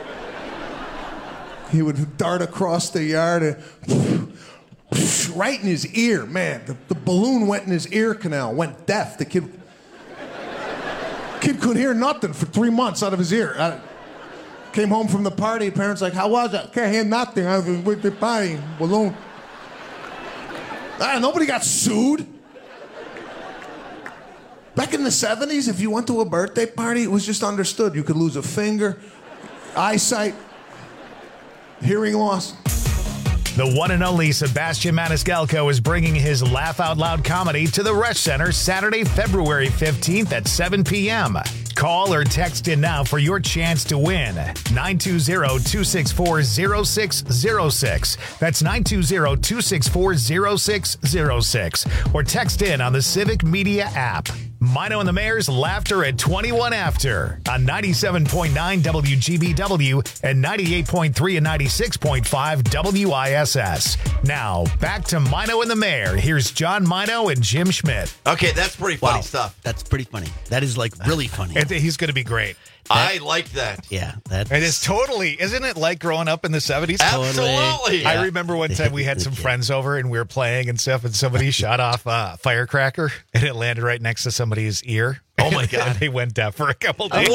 [SPEAKER 22] He would dart across the yard and... right in his ear, man. The, the balloon went in his ear canal, went deaf. The kid... Kid couldn't hear nothing for three months out of his ear. I came home from the party, parents like, how was it? Can't hear nothing. I was with the party, balloon. Ah, nobody got sued. Back in the seventies, if you went to a birthday party, it was just understood. You could lose a finger, eyesight, hearing loss.
[SPEAKER 1] The one and only Sebastian Maniscalco is bringing his Laugh Out Loud comedy to the Resch Center Saturday, February fifteenth at seven p.m. Call or text in now for your chance to win. nine two zero, two six four, zero six zero six. That's nine two zero, two six four, zero six zero six. Or text in on the Civic Media app. Mino and the Mayor's Laughter at twenty-one after on ninety-seven point nine W G B W and ninety-eight point three and ninety-six point five W I S S. Now, back to Mino and the Mayor. Here's John Mino and Jim Schmidt.
[SPEAKER 14] Okay, that's pretty funny
[SPEAKER 17] Wow.
[SPEAKER 14] stuff.
[SPEAKER 17] That's pretty funny. That is like really funny.
[SPEAKER 16] And he's going to be great.
[SPEAKER 14] I like that.
[SPEAKER 17] Yeah, that
[SPEAKER 16] It is totally, isn't it like growing up in the seventies?
[SPEAKER 14] Absolutely.
[SPEAKER 16] I remember one time we had some friends over and we were playing and stuff, and somebody shot off a firecracker and it landed right next to somebody's ear.
[SPEAKER 14] Oh my God.
[SPEAKER 16] And they went deaf for a couple days.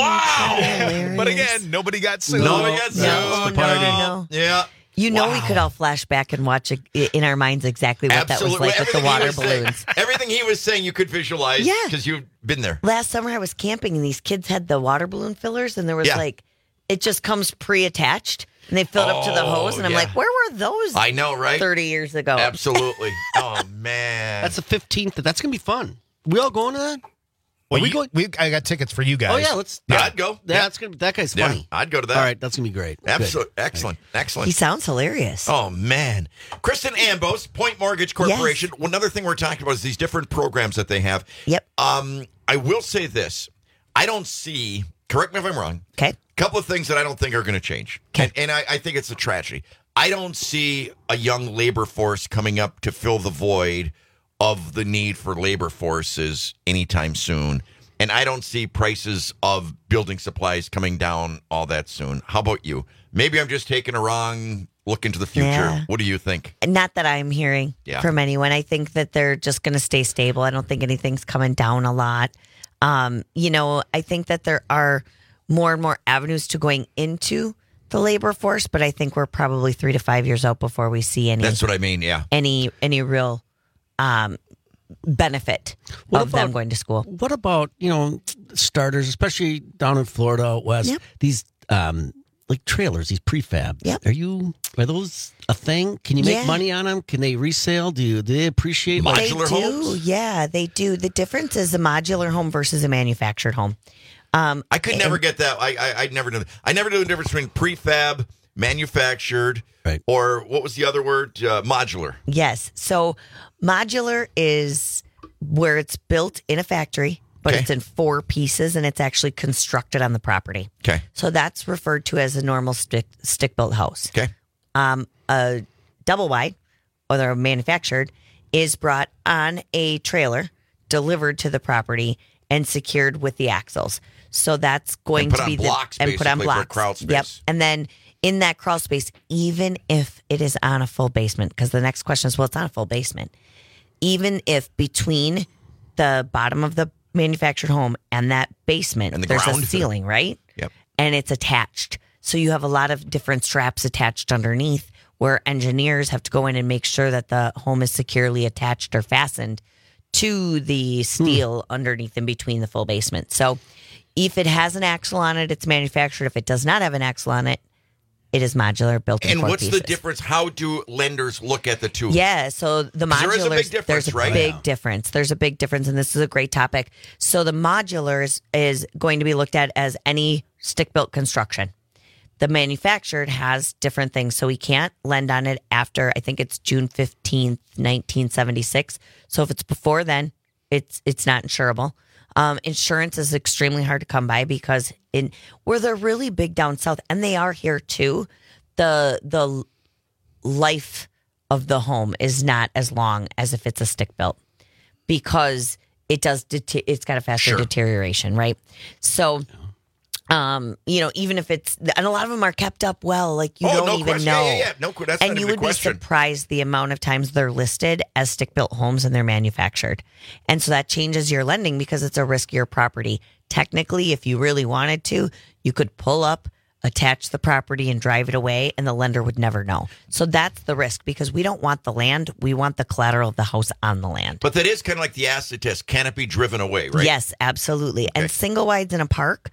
[SPEAKER 14] Wow.
[SPEAKER 16] But again, nobody got sued.
[SPEAKER 14] Nobody got sued.
[SPEAKER 15] No, no, no.
[SPEAKER 14] Yeah.
[SPEAKER 15] You know,
[SPEAKER 14] Wow.
[SPEAKER 15] we could all flash back and watch it in our minds exactly what
[SPEAKER 14] Absolutely.
[SPEAKER 15] that was like with the
[SPEAKER 14] Everything he
[SPEAKER 15] water
[SPEAKER 14] was saying-
[SPEAKER 15] balloons.
[SPEAKER 14] everything he was saying you could visualize
[SPEAKER 15] Yeah.
[SPEAKER 14] because you've been there.
[SPEAKER 15] Last summer I was camping and these kids had the water balloon fillers and there was
[SPEAKER 14] Yeah.
[SPEAKER 15] like, it just comes pre-attached and they filled up to the hose and I'm
[SPEAKER 14] yeah.
[SPEAKER 15] like, where were those
[SPEAKER 14] I know, right?
[SPEAKER 15] thirty years ago?
[SPEAKER 14] Absolutely. Oh, man.
[SPEAKER 17] That's the fifteenth. That's going to be fun. We all going to that?
[SPEAKER 16] Well,
[SPEAKER 17] Are we
[SPEAKER 16] you-
[SPEAKER 17] going?
[SPEAKER 16] we, I got tickets for you guys.
[SPEAKER 17] Oh, yeah, let's.
[SPEAKER 14] Yeah, I'd go.
[SPEAKER 17] Yeah,
[SPEAKER 14] Yeah.
[SPEAKER 17] that's gonna, that guy's
[SPEAKER 14] Yeah,
[SPEAKER 17] funny.
[SPEAKER 14] I'd go to that.
[SPEAKER 17] All right, that's going to be great.
[SPEAKER 14] Absolutely. Excellent. Excellent.
[SPEAKER 15] He sounds hilarious.
[SPEAKER 14] Oh, man. Kristen Ambos, Point Mortgage Corporation. One other thing we're talking about is these different programs that they have.
[SPEAKER 15] Yep.
[SPEAKER 14] Um, I will say this. I don't see, correct me if I'm wrong.
[SPEAKER 15] Okay.
[SPEAKER 14] A couple of things that I don't think are going to change. And, and I, I think it's a tragedy. I don't see a young labor force coming up to fill the void of the need for labor forces anytime soon. And I don't see prices of building supplies coming down all that soon. How about you? Maybe I'm just taking a wrong look into the future.
[SPEAKER 15] Yeah.
[SPEAKER 14] What do you think?
[SPEAKER 15] Not that I'm hearing
[SPEAKER 14] Yeah.
[SPEAKER 15] from anyone. I think that they're just going to stay stable. I don't think anything's coming down a lot. Um, you know, I think that there are more and more avenues to going into the labor force, but I think we're probably three to five years out before we see any.
[SPEAKER 14] That's what I mean. Yeah.
[SPEAKER 15] Any any real um, benefit
[SPEAKER 17] What
[SPEAKER 15] of
[SPEAKER 17] about-
[SPEAKER 15] them going to school.
[SPEAKER 17] What about, you know, starters, especially down in Florida out west,
[SPEAKER 15] Yep.
[SPEAKER 17] these um, like trailers, these prefab.
[SPEAKER 15] Yep.
[SPEAKER 17] Are you, are those a thing? Can you make
[SPEAKER 15] Yeah.
[SPEAKER 17] money on them? Can they resale? Do, you, do they appreciate like,
[SPEAKER 15] They do, yeah, they do. The difference is a modular home versus a manufactured home. Um,
[SPEAKER 14] I could
[SPEAKER 15] and-
[SPEAKER 14] never get that. I I, I never knew. I never knew the difference between prefab, manufactured,
[SPEAKER 17] right.
[SPEAKER 14] or what was the other word? Uh, modular.
[SPEAKER 15] Yes. So modular is where it's built in a factory, but
[SPEAKER 14] Okay.
[SPEAKER 15] it's in four pieces and it's actually constructed on the property.
[SPEAKER 14] Okay.
[SPEAKER 15] So that's referred to as a normal stick stick built house.
[SPEAKER 14] Okay.
[SPEAKER 15] Um, a double wide, or they're manufactured, is brought on a trailer, delivered to the property, and secured with the axles. So that's going
[SPEAKER 14] And put
[SPEAKER 15] to
[SPEAKER 14] on
[SPEAKER 15] be
[SPEAKER 14] blocks,
[SPEAKER 15] the and put on
[SPEAKER 14] basically, for
[SPEAKER 15] blocks.
[SPEAKER 14] crawl space.
[SPEAKER 15] Yep. And then in that crawl space, even if it is on a full basement, because the next question is, well, it's on a full basement. Even if between the bottom of the manufactured home and that basement,
[SPEAKER 14] And the
[SPEAKER 15] there's
[SPEAKER 14] ground.
[SPEAKER 15] a ceiling, right?
[SPEAKER 14] Yep.
[SPEAKER 15] And it's attached. So you have a lot of different straps attached underneath where engineers have to go in and make sure that the home is securely attached or fastened to the steel underneath and between the full basement. So if it has an axle on it, it's manufactured. If it does not have an axle on it, it is modular, built in
[SPEAKER 14] And
[SPEAKER 15] four
[SPEAKER 14] what's
[SPEAKER 15] pieces.
[SPEAKER 14] the difference? How do lenders look at the two?
[SPEAKER 15] Yeah, so the
[SPEAKER 14] 'Cause there is a
[SPEAKER 15] modulars,
[SPEAKER 14] big difference,
[SPEAKER 15] there's a
[SPEAKER 14] right?
[SPEAKER 15] big
[SPEAKER 14] Yeah.
[SPEAKER 15] difference. There's a big difference, and this is a great topic. So the modulars is going to be looked at as any stick-built construction. The manufactured has different things, so we can't lend on it after, I think it's June fifteenth, nineteen seventy-six. So if it's before then, it's it's not insurable. Um, insurance is extremely hard to come by because in where they're really big down south, and they are here too, the the life of the home is not as long as if it's a stick built because it does det- it's got a faster
[SPEAKER 14] Sure.
[SPEAKER 15] deterioration, right? So um, you know, even if it's, and a lot of them are kept up well, like you
[SPEAKER 14] Oh,
[SPEAKER 15] don't
[SPEAKER 14] no
[SPEAKER 15] even
[SPEAKER 14] question.
[SPEAKER 15] know.
[SPEAKER 14] Yeah, yeah, yeah. No, that's
[SPEAKER 15] and
[SPEAKER 14] not
[SPEAKER 15] you
[SPEAKER 14] even a
[SPEAKER 15] would be
[SPEAKER 14] question.
[SPEAKER 15] surprised the amount of times they're listed as stick built homes and they're manufactured. And so that changes your lending because it's a riskier property. Technically, if you really wanted to, you could pull up, attach the property and drive it away and the lender would never know. So that's the risk because we don't want the land. We want the collateral of the house on the land.
[SPEAKER 14] But that is kind of like the acid test. Can it be driven away, right?
[SPEAKER 15] Yes, absolutely. And single wides in a park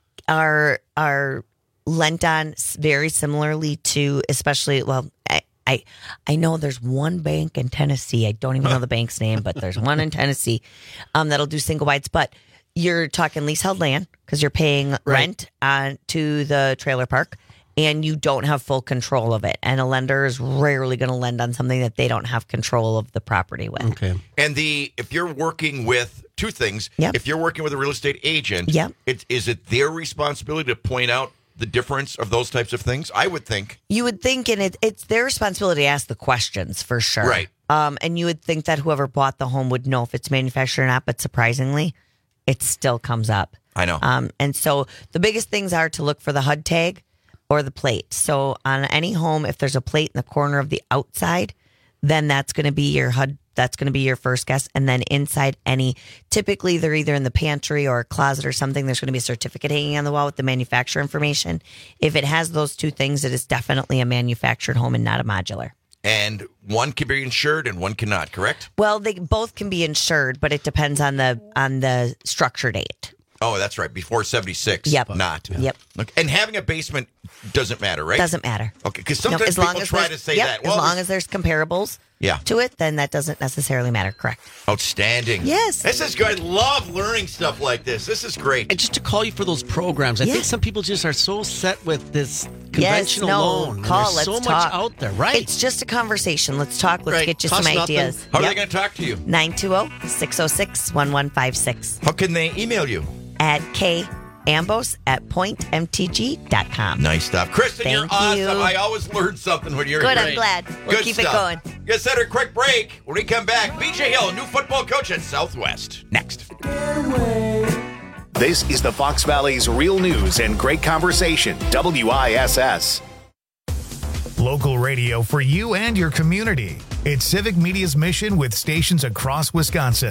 [SPEAKER 15] are are lent on s- very similarly to, especially, well, I, I I know there's one bank in Tennessee. I don't even know the bank's name, but there's one in Tennessee um, that'll do single wides. But you're talking leasehold land because you're paying rent on to the trailer park, and you don't have full control of it. And a lender is rarely going to lend on something that they don't have control of the property with.
[SPEAKER 17] Okay.
[SPEAKER 14] And the if you're working with two things,
[SPEAKER 15] Yep.
[SPEAKER 14] if you're working with a real estate agent,
[SPEAKER 15] Yep.
[SPEAKER 14] it, is it their responsibility to point out the difference of those types of things? I would think.
[SPEAKER 15] You would think, and it, it's their responsibility to ask the questions for sure.
[SPEAKER 14] Right.
[SPEAKER 15] Um, and you would think that whoever bought the home would know if it's manufactured or not, but surprisingly, it still comes up.
[SPEAKER 14] I know.
[SPEAKER 15] Um, and so the biggest things are to look for the H U D tag or the plate. So on any home, if there's a plate in the corner of the outside, then that's going to be your H U D. That's going to be your first guess. And then inside any, typically they're either in the pantry or a closet or something. There's going to be a certificate hanging on the wall with the manufacturer information. If it has those two things, it is definitely a manufactured home and not a modular.
[SPEAKER 14] And one can be insured and one cannot, correct?
[SPEAKER 15] Well, they both can be insured, but it depends on the on the structure date.
[SPEAKER 14] Oh, that's right. Before seventy-six.
[SPEAKER 15] Yep.
[SPEAKER 14] Not.
[SPEAKER 15] Yep.
[SPEAKER 14] Look, and having a basement doesn't matter, right?
[SPEAKER 15] Doesn't matter.
[SPEAKER 14] Okay, because
[SPEAKER 15] No,
[SPEAKER 14] sometimes
[SPEAKER 15] as long
[SPEAKER 14] people
[SPEAKER 15] as
[SPEAKER 14] try
[SPEAKER 15] there's-
[SPEAKER 14] to say
[SPEAKER 15] yep,
[SPEAKER 14] that.
[SPEAKER 15] as long as there's comparables
[SPEAKER 14] yeah.
[SPEAKER 15] to it, then that doesn't necessarily matter. Correct.
[SPEAKER 14] Outstanding.
[SPEAKER 15] Yes.
[SPEAKER 14] This is good. I love learning stuff like this. This is great.
[SPEAKER 17] And just to call you for those programs, I
[SPEAKER 15] Yeah.
[SPEAKER 17] think some people just are so set with this
[SPEAKER 15] Yes,
[SPEAKER 17] conventional
[SPEAKER 15] no,
[SPEAKER 17] loan. and
[SPEAKER 15] call.
[SPEAKER 17] There's
[SPEAKER 15] Let's
[SPEAKER 17] so
[SPEAKER 15] talk.
[SPEAKER 17] much out there, right?
[SPEAKER 15] It's just a conversation. Let's talk. Let's
[SPEAKER 14] Right.
[SPEAKER 15] get you
[SPEAKER 14] Costs
[SPEAKER 15] some
[SPEAKER 14] nothing.
[SPEAKER 15] ideas.
[SPEAKER 14] How are they going to talk to you?
[SPEAKER 15] nine two zero, six zero six, one one five six.
[SPEAKER 14] How can they email you?
[SPEAKER 15] At K Ambos at point m t g dot com.
[SPEAKER 14] Nice stuff. Kristen, you're
[SPEAKER 15] Thank
[SPEAKER 14] awesome.
[SPEAKER 15] you.
[SPEAKER 14] I always learn something when you're
[SPEAKER 15] Good,
[SPEAKER 14] here.
[SPEAKER 15] I'm glad. We'll
[SPEAKER 14] Good
[SPEAKER 15] keep it
[SPEAKER 14] stuff.
[SPEAKER 15] going.
[SPEAKER 14] Get set a quick break. When we come back, B J Hill, new football coach at Southwest. Next.
[SPEAKER 1] This is the Fox Valley's real news and great conversation, W I S S. Local radio for you and your community. It's Civic Media's mission with stations across Wisconsin.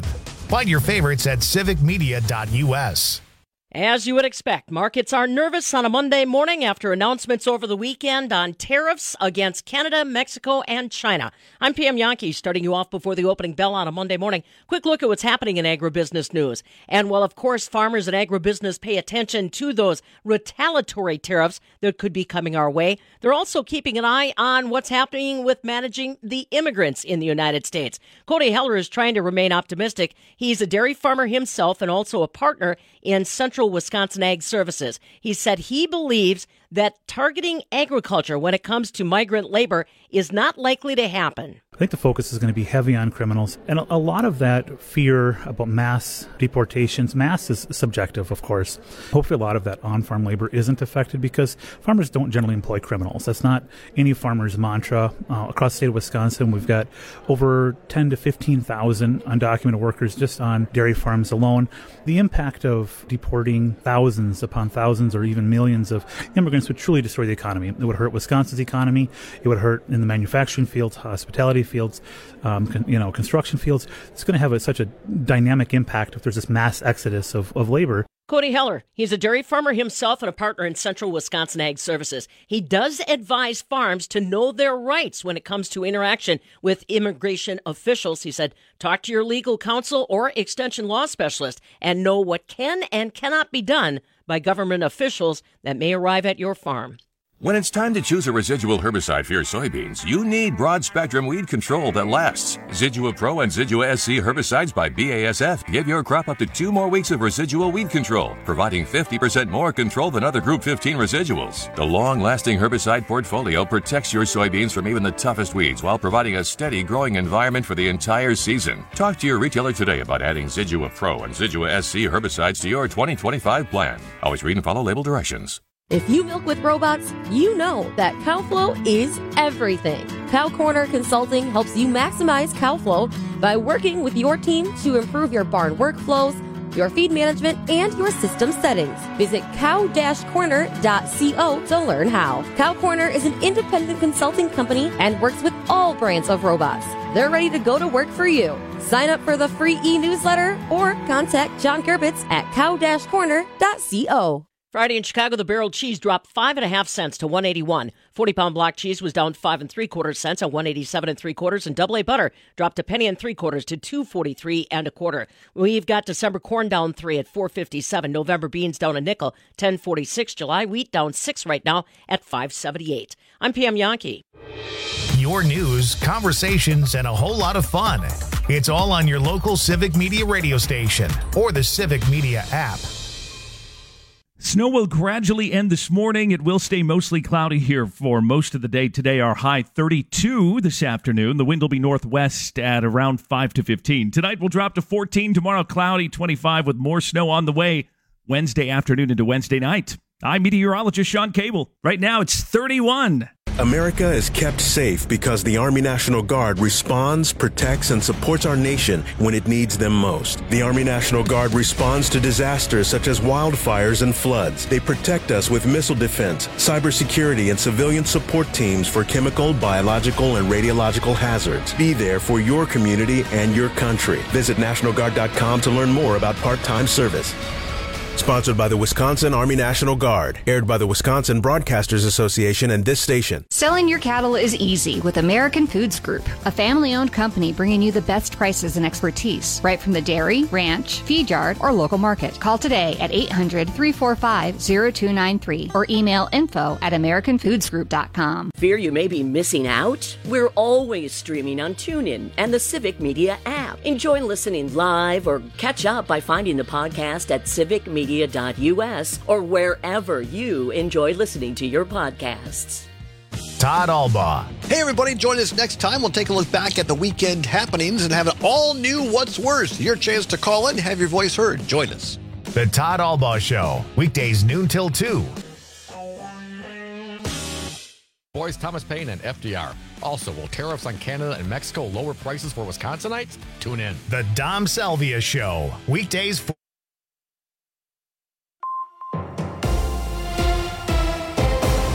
[SPEAKER 1] Find your favorites at civic media dot u s.
[SPEAKER 3] As you would expect, markets are nervous on a Monday morning after announcements over the weekend on tariffs against Canada, Mexico, and China. I'm Pam Yankee, starting you off before the opening bell on a Monday morning. Quick look at what's happening in agribusiness news. And while, of course, farmers and agribusiness pay attention to those retaliatory tariffs that could be coming our way, they're also keeping an eye on what's happening with managing the immigrants in the United States. Cody Heller is trying to remain optimistic. He's a dairy farmer himself and also a partner in Central Wisconsin Ag Services. He said he believes that targeting agriculture when it comes to migrant labor is not likely to happen.
[SPEAKER 4] I think the focus is going to be heavy on criminals. And a, a lot of that fear about mass deportations, mass is subjective, of course. Hopefully a lot of that on-farm labor isn't affected because farmers don't generally employ criminals. That's not any farmer's mantra. Uh, across the state of Wisconsin, we've got over ten to fifteen thousand undocumented workers just on dairy farms alone. The impact of deporting thousands upon thousands or even millions of immigrants would truly destroy the economy. It would hurt Wisconsin's economy. It would hurt in the manufacturing fields, hospitality fields, um, con, you know, construction fields. It's going to have a, such a dynamic impact if there's this mass exodus of, of labor.
[SPEAKER 3] Cody Heller, he's a dairy farmer himself and a partner in Central Wisconsin Ag Services. He does advise farms to know their rights when it comes to interaction with immigration officials. He said, talk to your legal counsel or extension law specialist and know what can and cannot be done by government officials that may arrive at your farm.
[SPEAKER 23] When it's time to choose a residual herbicide for your soybeans, you need broad-spectrum weed control that lasts. Zidua Pro and Zidua S C herbicides by B A S F give your crop up to two more weeks of residual weed control, providing fifty percent more control than other Group fifteen residuals. The long-lasting herbicide portfolio protects your soybeans from even the toughest weeds while providing a steady growing environment for the entire season. Talk to your retailer today about adding Zidua Pro and Zidua S C herbicides to your twenty twenty-five plan. Always read and follow label directions.
[SPEAKER 24] If you milk with robots, you know that CowFlow is everything. Cow Corner Consulting helps you maximize cow flow by working with your team to improve your barn workflows, your feed management, and your system settings. Visit cow dash corner dot co to learn how. Cow Corner is an independent consulting company and works with all brands of robots. They're ready to go to work for you. Sign up for the free e-newsletter or contact John Gerbitz at cow dash corner dot co.
[SPEAKER 3] Friday in Chicago, the barrel cheese dropped five and a half cents to one eighty-one. forty pound block cheese was down five and three quarters cents at one eighty-seven and three quarters, and double A butter dropped a penny and three quarters to two forty-three and a quarter. We've got December corn down three at four fifty-seven. November beans down a nickel, ten forty-six. July wheat down six right now at five seventy-eight. I'm Pam Yankee.
[SPEAKER 1] Your news, conversations, and a whole lot of fun. It's all on your local Civic Media radio station or the Civic Media app.
[SPEAKER 11] Snow will gradually end this morning. It will stay mostly cloudy here for most of the day. Today, our high thirty-two this afternoon. The wind will be northwest at around five to fifteen. Tonight, we'll drop to fourteen. Tomorrow, cloudy, twenty-five with more snow on the way Wednesday afternoon into Wednesday night. I'm meteorologist Sean Cable. Right now, it's thirty-one.
[SPEAKER 25] America is kept safe because the Army National Guard responds, protects, and supports our nation when it needs them most. The Army National Guard responds to disasters such as wildfires and floods. They protect us with missile defense, cybersecurity, and civilian support teams for chemical, biological, and radiological hazards. Be there for your community and your country. Visit National Guard dot com to learn more about part-time service. Sponsored by the Wisconsin Army National Guard. Aired by the Wisconsin Broadcasters Association and this station.
[SPEAKER 26] Selling your cattle is easy with American Foods Group, a family-owned company bringing you the best prices and expertise, right from the dairy, ranch, feed yard, or local market. Call today at eight hundred, three four five, zero two nine three or email info at american foods group dot com.
[SPEAKER 5] Fear you may be missing out? We're always streaming on TuneIn and the Civic Media app. Enjoy listening live or catch up by finding the podcast at civic media dot u s or wherever you enjoy listening to your podcasts.
[SPEAKER 1] Todd Albaugh.
[SPEAKER 27] Hey, everybody, join us next time. We'll take a look back at the weekend happenings and have an all-new What's Worse. Your chance to call in, have your voice heard. Join us.
[SPEAKER 1] The Todd Albaugh Show, weekdays noon till two.
[SPEAKER 28] Boys, Thomas Paine and F D R. Also, will tariffs on Canada and Mexico lower prices for Wisconsinites? Tune in.
[SPEAKER 1] The Dom Salvia Show, weekdays for
[SPEAKER 24] For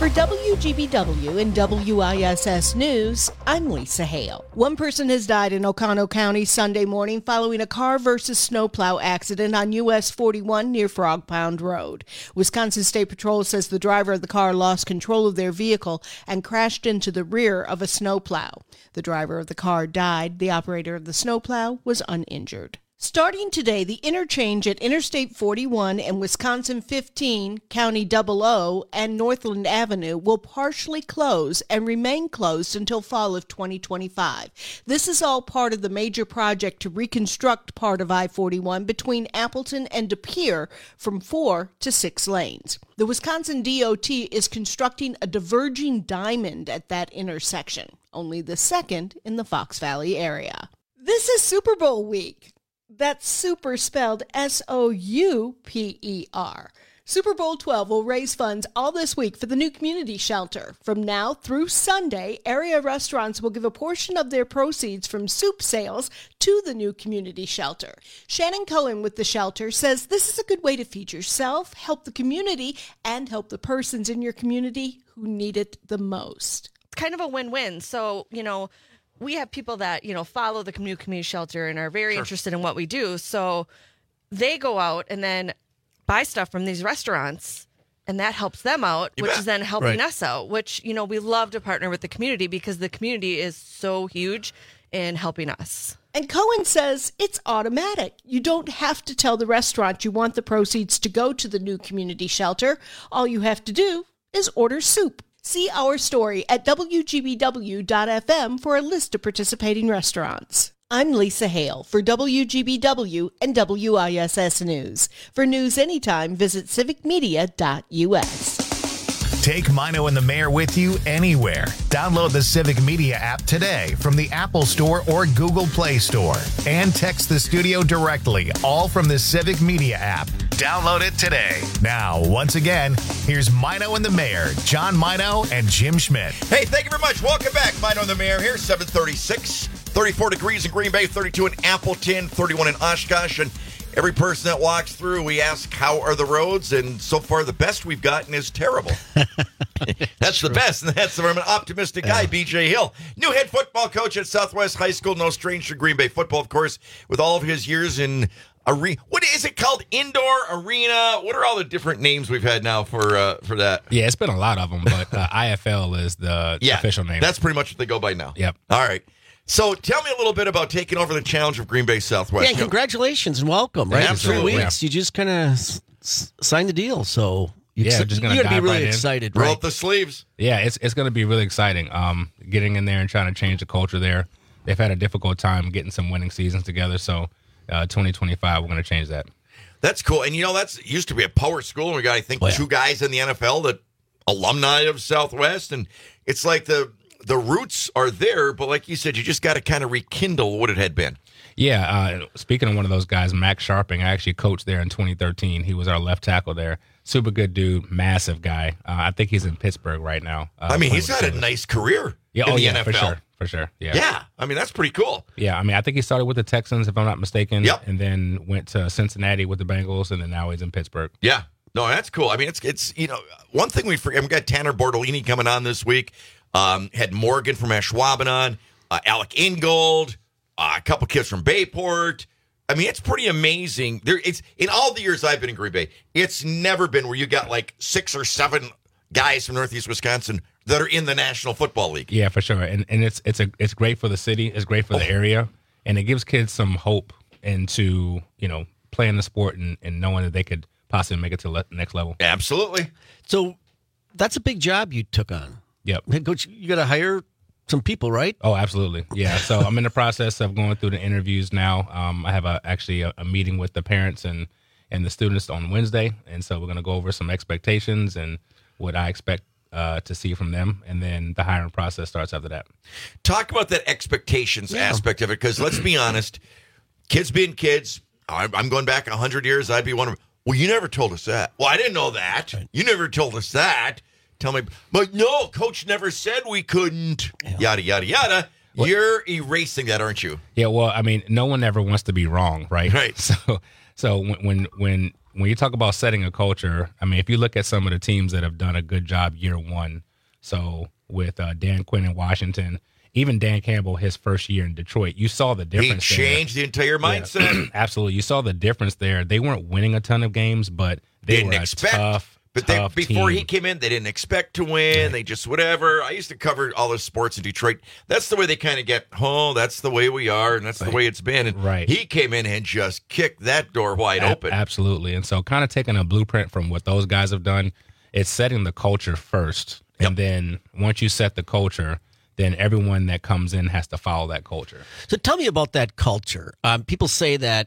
[SPEAKER 2] For W G B W and W I S S News, I'm Lisa Hale. One person has died in Oconto County Sunday morning following a car versus snowplow accident on U S forty-one near Frog Pond Road. Wisconsin State Patrol says the driver of the car lost control of their vehicle and crashed into the rear of a snowplow. The driver of the car died. The operator of the snowplow was uninjured. Starting today, the interchange at Interstate forty-one and Wisconsin fifteen, County double O, and Northland Avenue will partially close and remain closed until fall of twenty twenty-five. This is all part of the major project to reconstruct part of I forty-one between Appleton and De Pere from four to six lanes. The Wisconsin D O T is constructing a diverging diamond at that intersection, only the second in the Fox Valley area. This is Super Bowl week. That's super spelled S O U P E R. Super Bowl twelve will raise funds all this week for the new community shelter. From now through Sunday, area restaurants will give a portion of their proceeds from soup sales to the new community shelter. Shannon Cohen with the shelter says this is a good way to feed yourself, help the community, and help the persons in your community who need it the most.
[SPEAKER 6] It's kind of a win-win. So, you know, we have people that, you know, follow the new community shelter and are very sure. interested in what we do. So they go out and then buy stuff from these restaurants, and that helps them out, you which bet. is then helping right. us out, which, you know, we love to partner with the community because the community is so huge in helping us.
[SPEAKER 2] And Cohen says it's automatic. You don't have to tell the restaurant you want the proceeds to go to the new community shelter. All you have to do is order soup. See our story at W G B W dot F M for a list of participating restaurants. I'm Lisa Hale for W G B W and W I S S News. For news anytime, visit civic media dot U S.
[SPEAKER 1] Take Mino and the Mayor with you anywhere. Download the Civic Media app today from the Apple Store or Google Play Store. And text the studio directly, all from the Civic Media app. Download it today. Now, once again, here's Mino and the Mayor, John Mino and Jim Schmidt.
[SPEAKER 14] Hey, thank you very much. Welcome back. Mino and the Mayor here, seven thirty-six, thirty-four degrees in Green Bay, thirty-two in Appleton, thirty-one in Oshkosh. And every person that walks through, we ask, how are the roads? And so far, the best we've gotten is terrible. That's the best, and that's from an optimistic guy, yeah. B J Hill. New head football coach at Southwest High School, no stranger to Green Bay football, of course, with all of his years in arena. What is it called? Indoor, arena? What are all the different names we've had now for uh, for that?
[SPEAKER 7] Yeah, it's been a lot of them, but uh, I F L is the
[SPEAKER 14] yeah,
[SPEAKER 7] official name.
[SPEAKER 14] That's pretty much what they go by now.
[SPEAKER 7] Yep.
[SPEAKER 14] All right. So tell me a little bit about taking over the challenge of Green Bay Southwest.
[SPEAKER 17] Yeah, congratulations and welcome. Right,
[SPEAKER 14] absolutely.
[SPEAKER 17] Three weeks, yeah. You just kind of s- s- signed the deal, so you
[SPEAKER 7] yeah,
[SPEAKER 17] ex-
[SPEAKER 7] just gonna
[SPEAKER 17] you got to be really
[SPEAKER 7] right
[SPEAKER 17] excited.
[SPEAKER 14] Roll
[SPEAKER 17] right?
[SPEAKER 14] up the sleeves.
[SPEAKER 7] Yeah, it's it's going to be really exciting. Um, getting in there and trying to change the culture there. They've had a difficult time getting some winning seasons together, so uh, twenty twenty-five we're going to change that.
[SPEAKER 14] That's cool, and you know that's used to be a power school, and we got I think oh, yeah. two guys in the N F L that alumni of Southwest, and it's like the. The roots are there, but like you said, you just got to kind of rekindle what it had been.
[SPEAKER 7] Yeah, uh, speaking of one of those guys, Max Sharping, I actually coached there in twenty thirteen. He was our left tackle there. Super good dude, massive guy. Uh, I think he's in Pittsburgh right now. Uh,
[SPEAKER 14] I mean, he's had a nice career
[SPEAKER 7] yeah,
[SPEAKER 14] in
[SPEAKER 7] oh,
[SPEAKER 14] the
[SPEAKER 7] yeah,
[SPEAKER 14] N F L.
[SPEAKER 7] For sure, for sure. Yeah.
[SPEAKER 14] yeah, I mean, that's pretty cool.
[SPEAKER 7] Yeah, I mean, I think he started with the Texans, if I'm not mistaken,
[SPEAKER 14] yep.
[SPEAKER 7] and then went to Cincinnati with the Bengals, and then now he's in Pittsburgh.
[SPEAKER 14] Yeah. No, that's cool. I mean, it's, it's you know, one thing we forget, we've got Tanner Bortolini coming on this week. Um, had Morgan from Ashwaubenon on, uh, Alec Ingold, uh, a couple kids from Bayport. I mean, it's pretty amazing. There, it's in all the years I've been in Green Bay, it's never been where you got like six or seven guys from Northeast Wisconsin that are in the National Football League.
[SPEAKER 7] Yeah, for sure, and and it's it's a it's great for the city, it's great for oh. the area, and it gives kids some hope into you know playing the sport and, and knowing that they could possibly make it to the next level.
[SPEAKER 14] Absolutely.
[SPEAKER 17] So that's a big job you took on.
[SPEAKER 7] Yep.
[SPEAKER 17] Head coach, you got to hire some people, right?
[SPEAKER 7] Oh, absolutely. Yeah. So I'm in the process of going through the interviews now. Um, I have a, actually a, a meeting with the parents and, and the students on Wednesday. And so we're going to go over some expectations and what I expect uh, to see from them. And then the hiring process starts after that.
[SPEAKER 14] Talk about that expectations yeah. aspect of it, because let's be honest, kids being kids, I'm, I'm going back one hundred years, I'd be one of them. Well, you never told us that. Well, I didn't know that. Right. You never told us that. Tell me, but no, coach never said we couldn't, yeah. yada, yada, yada. What? You're erasing that, aren't you?
[SPEAKER 7] Yeah, well, I mean, no one ever wants to be wrong, right?
[SPEAKER 14] Right.
[SPEAKER 7] So so when when, when when you talk about setting a culture, I mean, if you look at some of the teams that have done a good job year one, so with uh, Dan Quinn in Washington, even Dan Campbell, his first year in Detroit, you saw the difference.
[SPEAKER 14] He changed there. the entire mindset.
[SPEAKER 7] Yeah, absolutely. You saw the difference there. They weren't winning a ton of games, but they
[SPEAKER 14] didn't
[SPEAKER 7] were
[SPEAKER 14] expect.
[SPEAKER 7] a tough,
[SPEAKER 14] But they,
[SPEAKER 7] tough
[SPEAKER 14] before
[SPEAKER 7] team.
[SPEAKER 14] he came in, they didn't expect to win. Right. They just whatever. I used to cover all the sports in Detroit. That's the way they kind of get, oh, that's the way we are, and that's right. the way it's been. And
[SPEAKER 7] right.
[SPEAKER 14] he came in and just kicked that door wide
[SPEAKER 7] a-
[SPEAKER 14] open.
[SPEAKER 7] Absolutely. And so kind of taking a blueprint from what those guys have done, it's setting the culture first. And yep. then once you set the culture, then everyone that comes in has to follow that culture.
[SPEAKER 17] So tell me about that culture. Um, people say that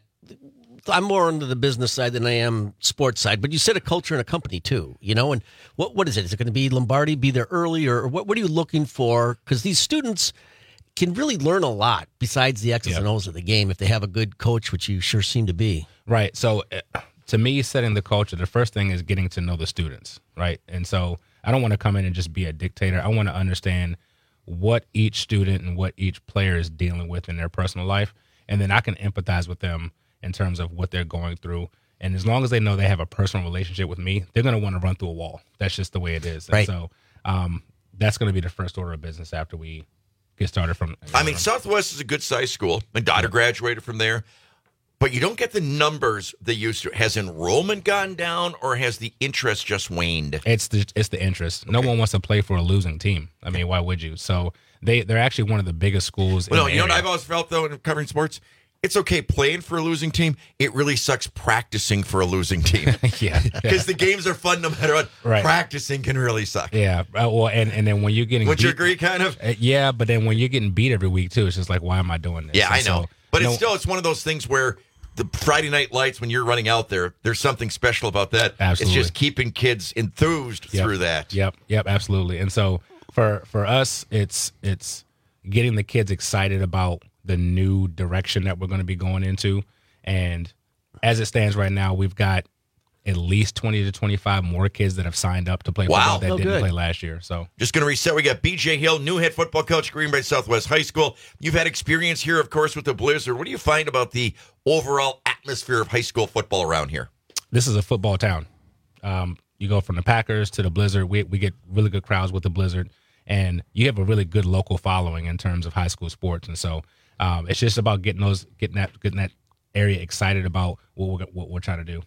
[SPEAKER 17] I'm more into the business side than I am sports side, but you set a culture in a company too, you know, and what what is it? Is it going to be Lombardi, be there early, or what, what are you looking for? Because these students can really learn a lot besides the X's yep. and O's of the game if they have a good coach, which you sure seem to be.
[SPEAKER 7] Right. So uh, to me, setting the culture, the first thing is getting to know the students, right? And so I don't want to come in and just be a dictator. I want to understand what each student and what each player is dealing with in their personal life, and then I can empathize with them in terms of what they're going through. And as long as they know they have a personal relationship with me, they're going to want to run through a wall. That's just the way it is.
[SPEAKER 17] Right.
[SPEAKER 7] And so um, that's going to be the first order of business after we get started from.
[SPEAKER 14] I mean, Southwest is a good sized school. My daughter graduated from there. But you don't get the numbers they used to. Has enrollment gone down, or has the interest just waned?
[SPEAKER 7] It's the it's the interest. Okay. No one wants to play for a losing team. I mean, why would you? So they they're actually one of the biggest schools.
[SPEAKER 14] Well,
[SPEAKER 7] in
[SPEAKER 14] no,
[SPEAKER 7] the
[SPEAKER 14] you know
[SPEAKER 7] area.
[SPEAKER 14] what I've always felt though in covering sports. It's okay playing for a losing team. It really sucks practicing for a losing team.
[SPEAKER 7] yeah,
[SPEAKER 14] because the games are fun no matter what.
[SPEAKER 7] Right.
[SPEAKER 14] Practicing can really suck.
[SPEAKER 7] Yeah. Uh, well, and, and then when you're getting
[SPEAKER 14] would
[SPEAKER 7] beat,
[SPEAKER 14] you agree? Kind of.
[SPEAKER 7] Uh, yeah, but then when you're getting beat every week too, it's just like, why am I doing this?
[SPEAKER 14] Yeah,
[SPEAKER 7] and
[SPEAKER 14] I know.
[SPEAKER 7] So,
[SPEAKER 14] but
[SPEAKER 7] no,
[SPEAKER 14] it's still it's one of those things where the Friday night lights when you're running out there, there's something special about that.
[SPEAKER 7] Absolutely.
[SPEAKER 14] It's just keeping kids enthused
[SPEAKER 7] yep.
[SPEAKER 14] through that.
[SPEAKER 7] Yep. Yep. Absolutely. And so for for us, it's it's getting the kids excited about the new direction that we're going to be going into. And as it stands right now, we've got at least twenty to twenty-five more kids that have signed up to play
[SPEAKER 14] wow.
[SPEAKER 7] football that
[SPEAKER 14] oh,
[SPEAKER 7] didn't
[SPEAKER 14] good.
[SPEAKER 7] play last year. So
[SPEAKER 14] just going to reset. We got B J Hill, new head football coach, Green Bay Southwest High School. You've had experience here, of course, with the Blizzard. What do you find about the overall atmosphere of high school football around here?
[SPEAKER 7] This is a football town. Um, you go from the Packers to the Blizzard. We we get really good crowds with the Blizzard, and you have a really good local following in terms of high school sports. And so um, it's just about getting those getting that getting that area excited about what we're what we're trying to do.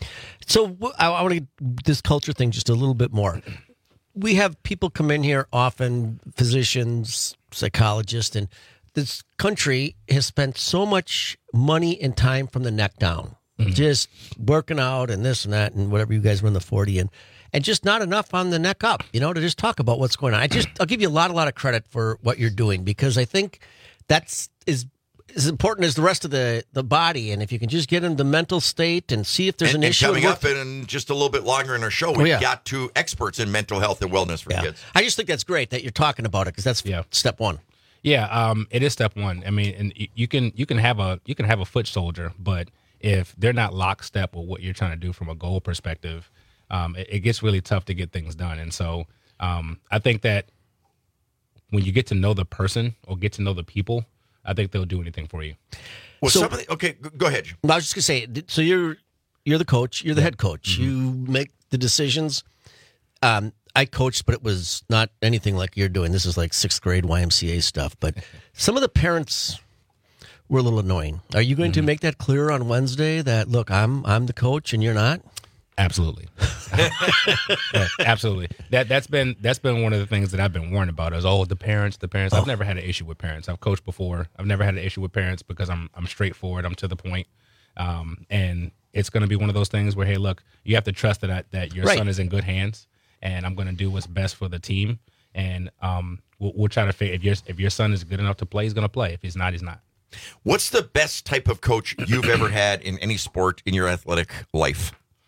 [SPEAKER 17] So I, I want to get this culture thing just a little bit more. We have people come in here often, physicians, psychologists, and this country has spent so much money and time from the neck down, mm-hmm. just working out and this and that and whatever you guys run the forty in, and just not enough on the neck up, you know, to just talk about what's going on. I just I'll give you a lot, a lot of credit for what you're doing because I think that's is. as important as the rest of the, the body, and if you can just get in the mental state and see if there's
[SPEAKER 14] and,
[SPEAKER 17] an
[SPEAKER 14] and
[SPEAKER 17] issue.
[SPEAKER 14] Coming up in just a little bit longer in our show, we've
[SPEAKER 17] oh, yeah.
[SPEAKER 14] got two experts in mental health and wellness for
[SPEAKER 17] yeah.
[SPEAKER 14] kids.
[SPEAKER 17] I just think that's great that you're talking about it because that's
[SPEAKER 7] yeah.
[SPEAKER 17] step one.
[SPEAKER 7] Yeah, um, it is step one. I mean, and you can you can have a you can have a foot soldier, but if they're not lockstep with what you're trying to do from a goal perspective, um, it, it gets really tough to get things done. And so um, I think that when you get to know the person or get to know the people, I think they'll do anything for you.
[SPEAKER 14] Well,
[SPEAKER 17] so,
[SPEAKER 14] somebody, okay, go ahead.
[SPEAKER 17] I was just going to say, so you're you're the coach, you're the yeah. head coach. Mm-hmm. You make the decisions. Um, I coached, but it was not anything like you're doing. This is like sixth grade Y M C A stuff. But some of the parents were a little annoying. Are you going mm-hmm. to make that clear on Wednesday that, look, I'm I'm the coach and you're not?
[SPEAKER 7] Absolutely. yeah, absolutely. That that's been that's been one of the things that I've been warned about is oh the parents, the parents. Oh. I've never had an issue with parents. I've coached before. I've never had an issue with parents because I'm I'm straightforward. I'm to the point. Um, and it's going to be one of those things where hey, look, you have to trust that I, that your
[SPEAKER 17] right.
[SPEAKER 7] son is in good hands, and I'm going to do what's best for the team. And um, we'll, we'll try to figure if your if your son is good enough to play, he's going to play. If he's not, he's not.
[SPEAKER 14] What's the best type of coach you've ever had in any sport in your athletic life?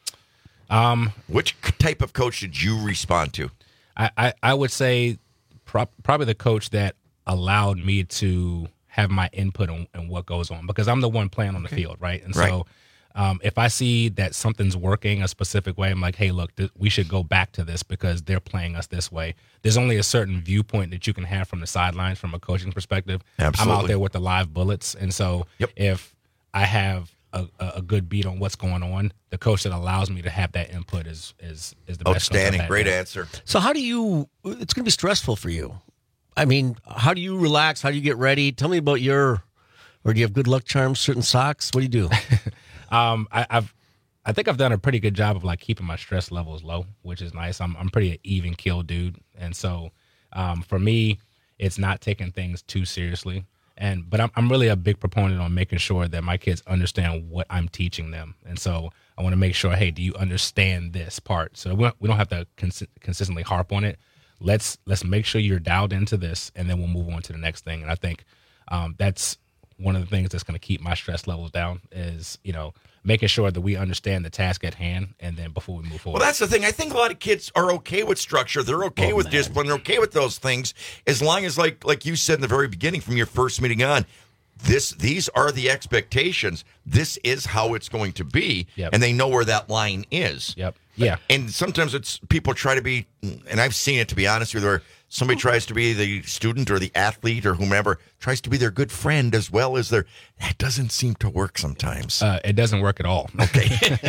[SPEAKER 7] Um,
[SPEAKER 14] Which type of coach did you respond to?
[SPEAKER 7] I, I, I would say pro- probably the coach that allowed me to have my input on, on what goes on because I'm the one playing on the okay. field, right? And
[SPEAKER 14] right.
[SPEAKER 7] so um, if I see that something's working a specific way, I'm like, hey, look, th- we should go back to this because they're playing us this way. There's only a certain viewpoint that you can have from the sidelines from a coaching perspective.
[SPEAKER 14] Absolutely.
[SPEAKER 7] I'm out there with the live bullets. And so
[SPEAKER 14] yep.
[SPEAKER 7] if I have a, a good beat on what's going on, the coach that allows me to have that input is is is the best.
[SPEAKER 14] Outstanding, great answer.
[SPEAKER 17] So how do you? It's going to be stressful for you. I mean, how do you relax? How do you get ready? Tell me about your. Or do you have good luck charms, certain socks? What do you do?
[SPEAKER 7] um, I, I've. I think I've done a pretty good job of like keeping my stress levels low, which is nice. I'm I'm pretty even keel dude, and so um, for me, it's not taking things too seriously. And but I'm I'm really a big proponent on making sure that my kids understand what I'm teaching them, and so I want to make sure, hey, do you understand this part? So we don't, we don't have to cons- consistently harp on it. Let's let's make sure you're dialed into this, and then we'll move on to the next thing. And I think um, that's one of the things that's going to keep my stress levels down is, you know, making sure that we understand the task at hand, and then before we move forward.
[SPEAKER 14] Well, that's the thing. I think a lot of kids are okay with structure. They're okay oh, with man. discipline. They're okay with those things as long as, like like you said in the very beginning from your first meeting on, this these are the expectations. This is how it's going to be,
[SPEAKER 7] yep.
[SPEAKER 14] and they know where that line is.
[SPEAKER 7] Yep. Yeah.
[SPEAKER 14] And sometimes it's people try to be, and I've seen it, to be honest with you, where somebody tries to be the student or the athlete or whomever, tries to be their good friend as well as their, that doesn't seem to work sometimes.
[SPEAKER 7] Uh, it doesn't work at all.
[SPEAKER 14] Okay.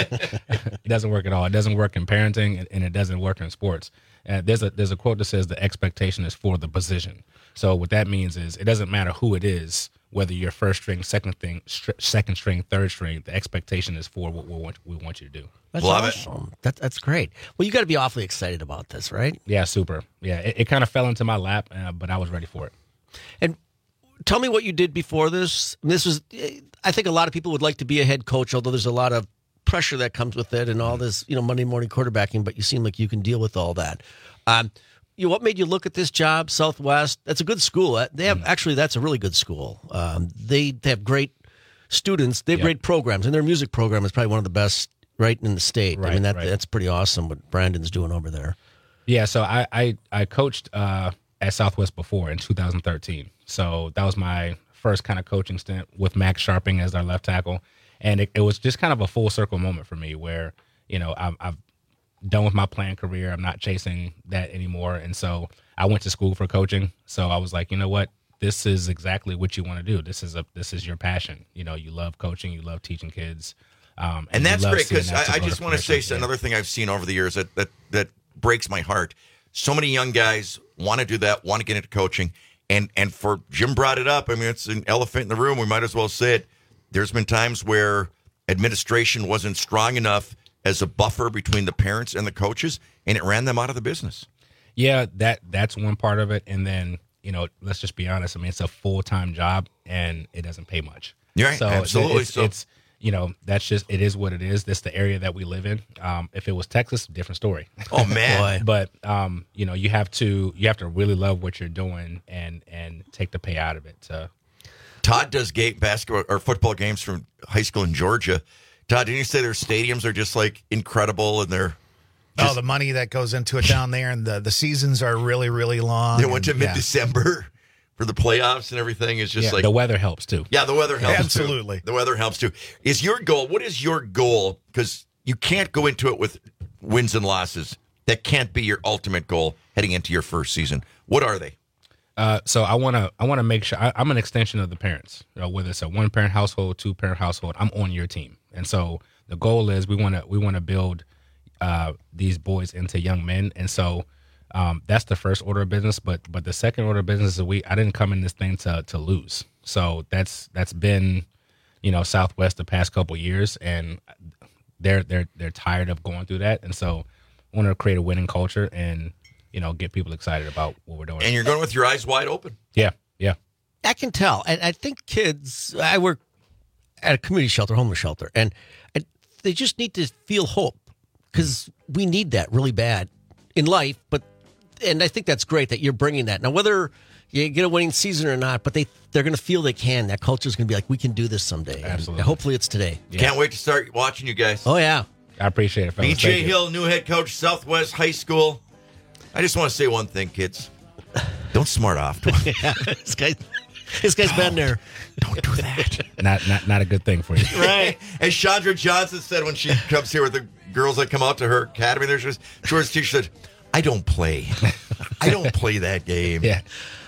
[SPEAKER 7] It doesn't work at all. It doesn't work in parenting, and it doesn't work in sports. Uh, there's a there's a quote that says the expectation is for the position. So what that means is it doesn't matter who it is, whether you're first string, second string, st- second string, third string. The expectation is for what we want, we want you to do.
[SPEAKER 17] That's Love awesome. It. That, that's great. Well, you got to be awfully excited about this, right?
[SPEAKER 7] Yeah, super. Yeah, it, it kind of fell into my lap, uh, but I was ready for it.
[SPEAKER 17] And tell me what you did before this. This was, I think a lot of people would like to be a head coach, although there's a lot of pressure that comes with it and all this, you know, Monday morning quarterbacking, but you seem like you can deal with all that. Um, you know, what made you look at this job, Southwest? That's a good school. They have actually, that's a really good school. Um, they, they have great students. They have yep. great programs, and their music program is probably one of the best right in the state.
[SPEAKER 7] Right,
[SPEAKER 17] I mean, that
[SPEAKER 7] right.
[SPEAKER 17] that's pretty awesome what Brandon's doing over there.
[SPEAKER 7] Yeah, so I I, I coached uh, at Southwest before in two thousand thirteen. So that was my first kind of coaching stint with Max Sharping as our left tackle, and it, it was just kind of a full circle moment for me where, you know, I've, I've done with my playing career. I'm not chasing that anymore, and so I went to school for coaching. So I was like, you know what, this is exactly what you want to do. This is a this is your passion. You know, you love coaching, you love teaching kids. Um,
[SPEAKER 14] and, and that's great because I, I just want to say yeah. another thing I've seen over the years that, that, that breaks my heart. So many young guys want to do that, want to get into coaching. And, and for Jim brought it up. I mean, it's an elephant in the room. We might as well say it. There's been times where administration wasn't strong enough as a buffer between the parents and the coaches, and it ran them out of the business.
[SPEAKER 7] Yeah, that that's one part of it. And then, you know, let's just be honest. I mean, it's a full-time job, and it doesn't pay much.
[SPEAKER 14] Right,
[SPEAKER 7] so
[SPEAKER 14] absolutely.
[SPEAKER 7] It's,
[SPEAKER 14] so.
[SPEAKER 7] it's you know, that's just, it is what it is. That's the area that we live in. Um, if it was Texas, different story.
[SPEAKER 14] Oh man.
[SPEAKER 7] But, um, you know, you have to, you have to really love what you're doing and, and take the pay out of it. So.
[SPEAKER 14] Todd does game basketball or football games from high school in Georgia. Todd, didn't you say their stadiums are just like incredible and they're
[SPEAKER 16] just, oh, the money that goes into it down there, and the, the seasons are really, really long.
[SPEAKER 14] They went to mid-December. Yeah. For the playoffs and everything is just
[SPEAKER 7] yeah,
[SPEAKER 14] like
[SPEAKER 7] the weather helps too.
[SPEAKER 14] Yeah, the weather helps
[SPEAKER 16] Absolutely.
[SPEAKER 14] too. The weather helps too. Is your goal? What is your goal? Because you can't go into it with wins and losses. That can't be your ultimate goal heading into your first season. What are they?
[SPEAKER 7] Uh, so I want to I want to make sure I, I'm an extension of the parents. You know, whether it's a one parent household, two parent household, I'm on your team. And so the goal is we want to we want to build uh, these boys into young men. And so. Um, that's the first order of business, but but the second order of business is we I didn't come in this thing to to lose. So that's that's been, you know, Southwest the past couple of years, and they're they're they're tired of going through that, and so I want to create a winning culture and, you know, get people excited about what we're doing.
[SPEAKER 14] And you're going with your eyes wide open.
[SPEAKER 7] Yeah, yeah.
[SPEAKER 17] I can tell, and I think kids. I work at a community shelter, homeless shelter, and I, they just need to feel hope because we need that really bad in life, but. And I think that's great that you're bringing that. Now, whether you get a winning season or not, but they, they're going to feel they can. That culture is going to be like, we can do this someday.
[SPEAKER 7] Absolutely.
[SPEAKER 17] And hopefully it's today.
[SPEAKER 14] Yeah. Can't wait to start watching you guys.
[SPEAKER 17] Oh, yeah.
[SPEAKER 7] I appreciate it, fellas.
[SPEAKER 14] B J Hill, new head coach, Southwest High School. I just want to say one thing, kids. Don't smart off to him.
[SPEAKER 17] Yeah, this, guy, this guy's
[SPEAKER 14] don't,
[SPEAKER 17] been there.
[SPEAKER 14] Don't do that.
[SPEAKER 7] not, not, not a good thing for you.
[SPEAKER 14] Right. As Chandra Johnson said when she comes here with the girls that come out to her academy, there's just George's teacher said, I don't play. I don't play that game.
[SPEAKER 7] Yeah.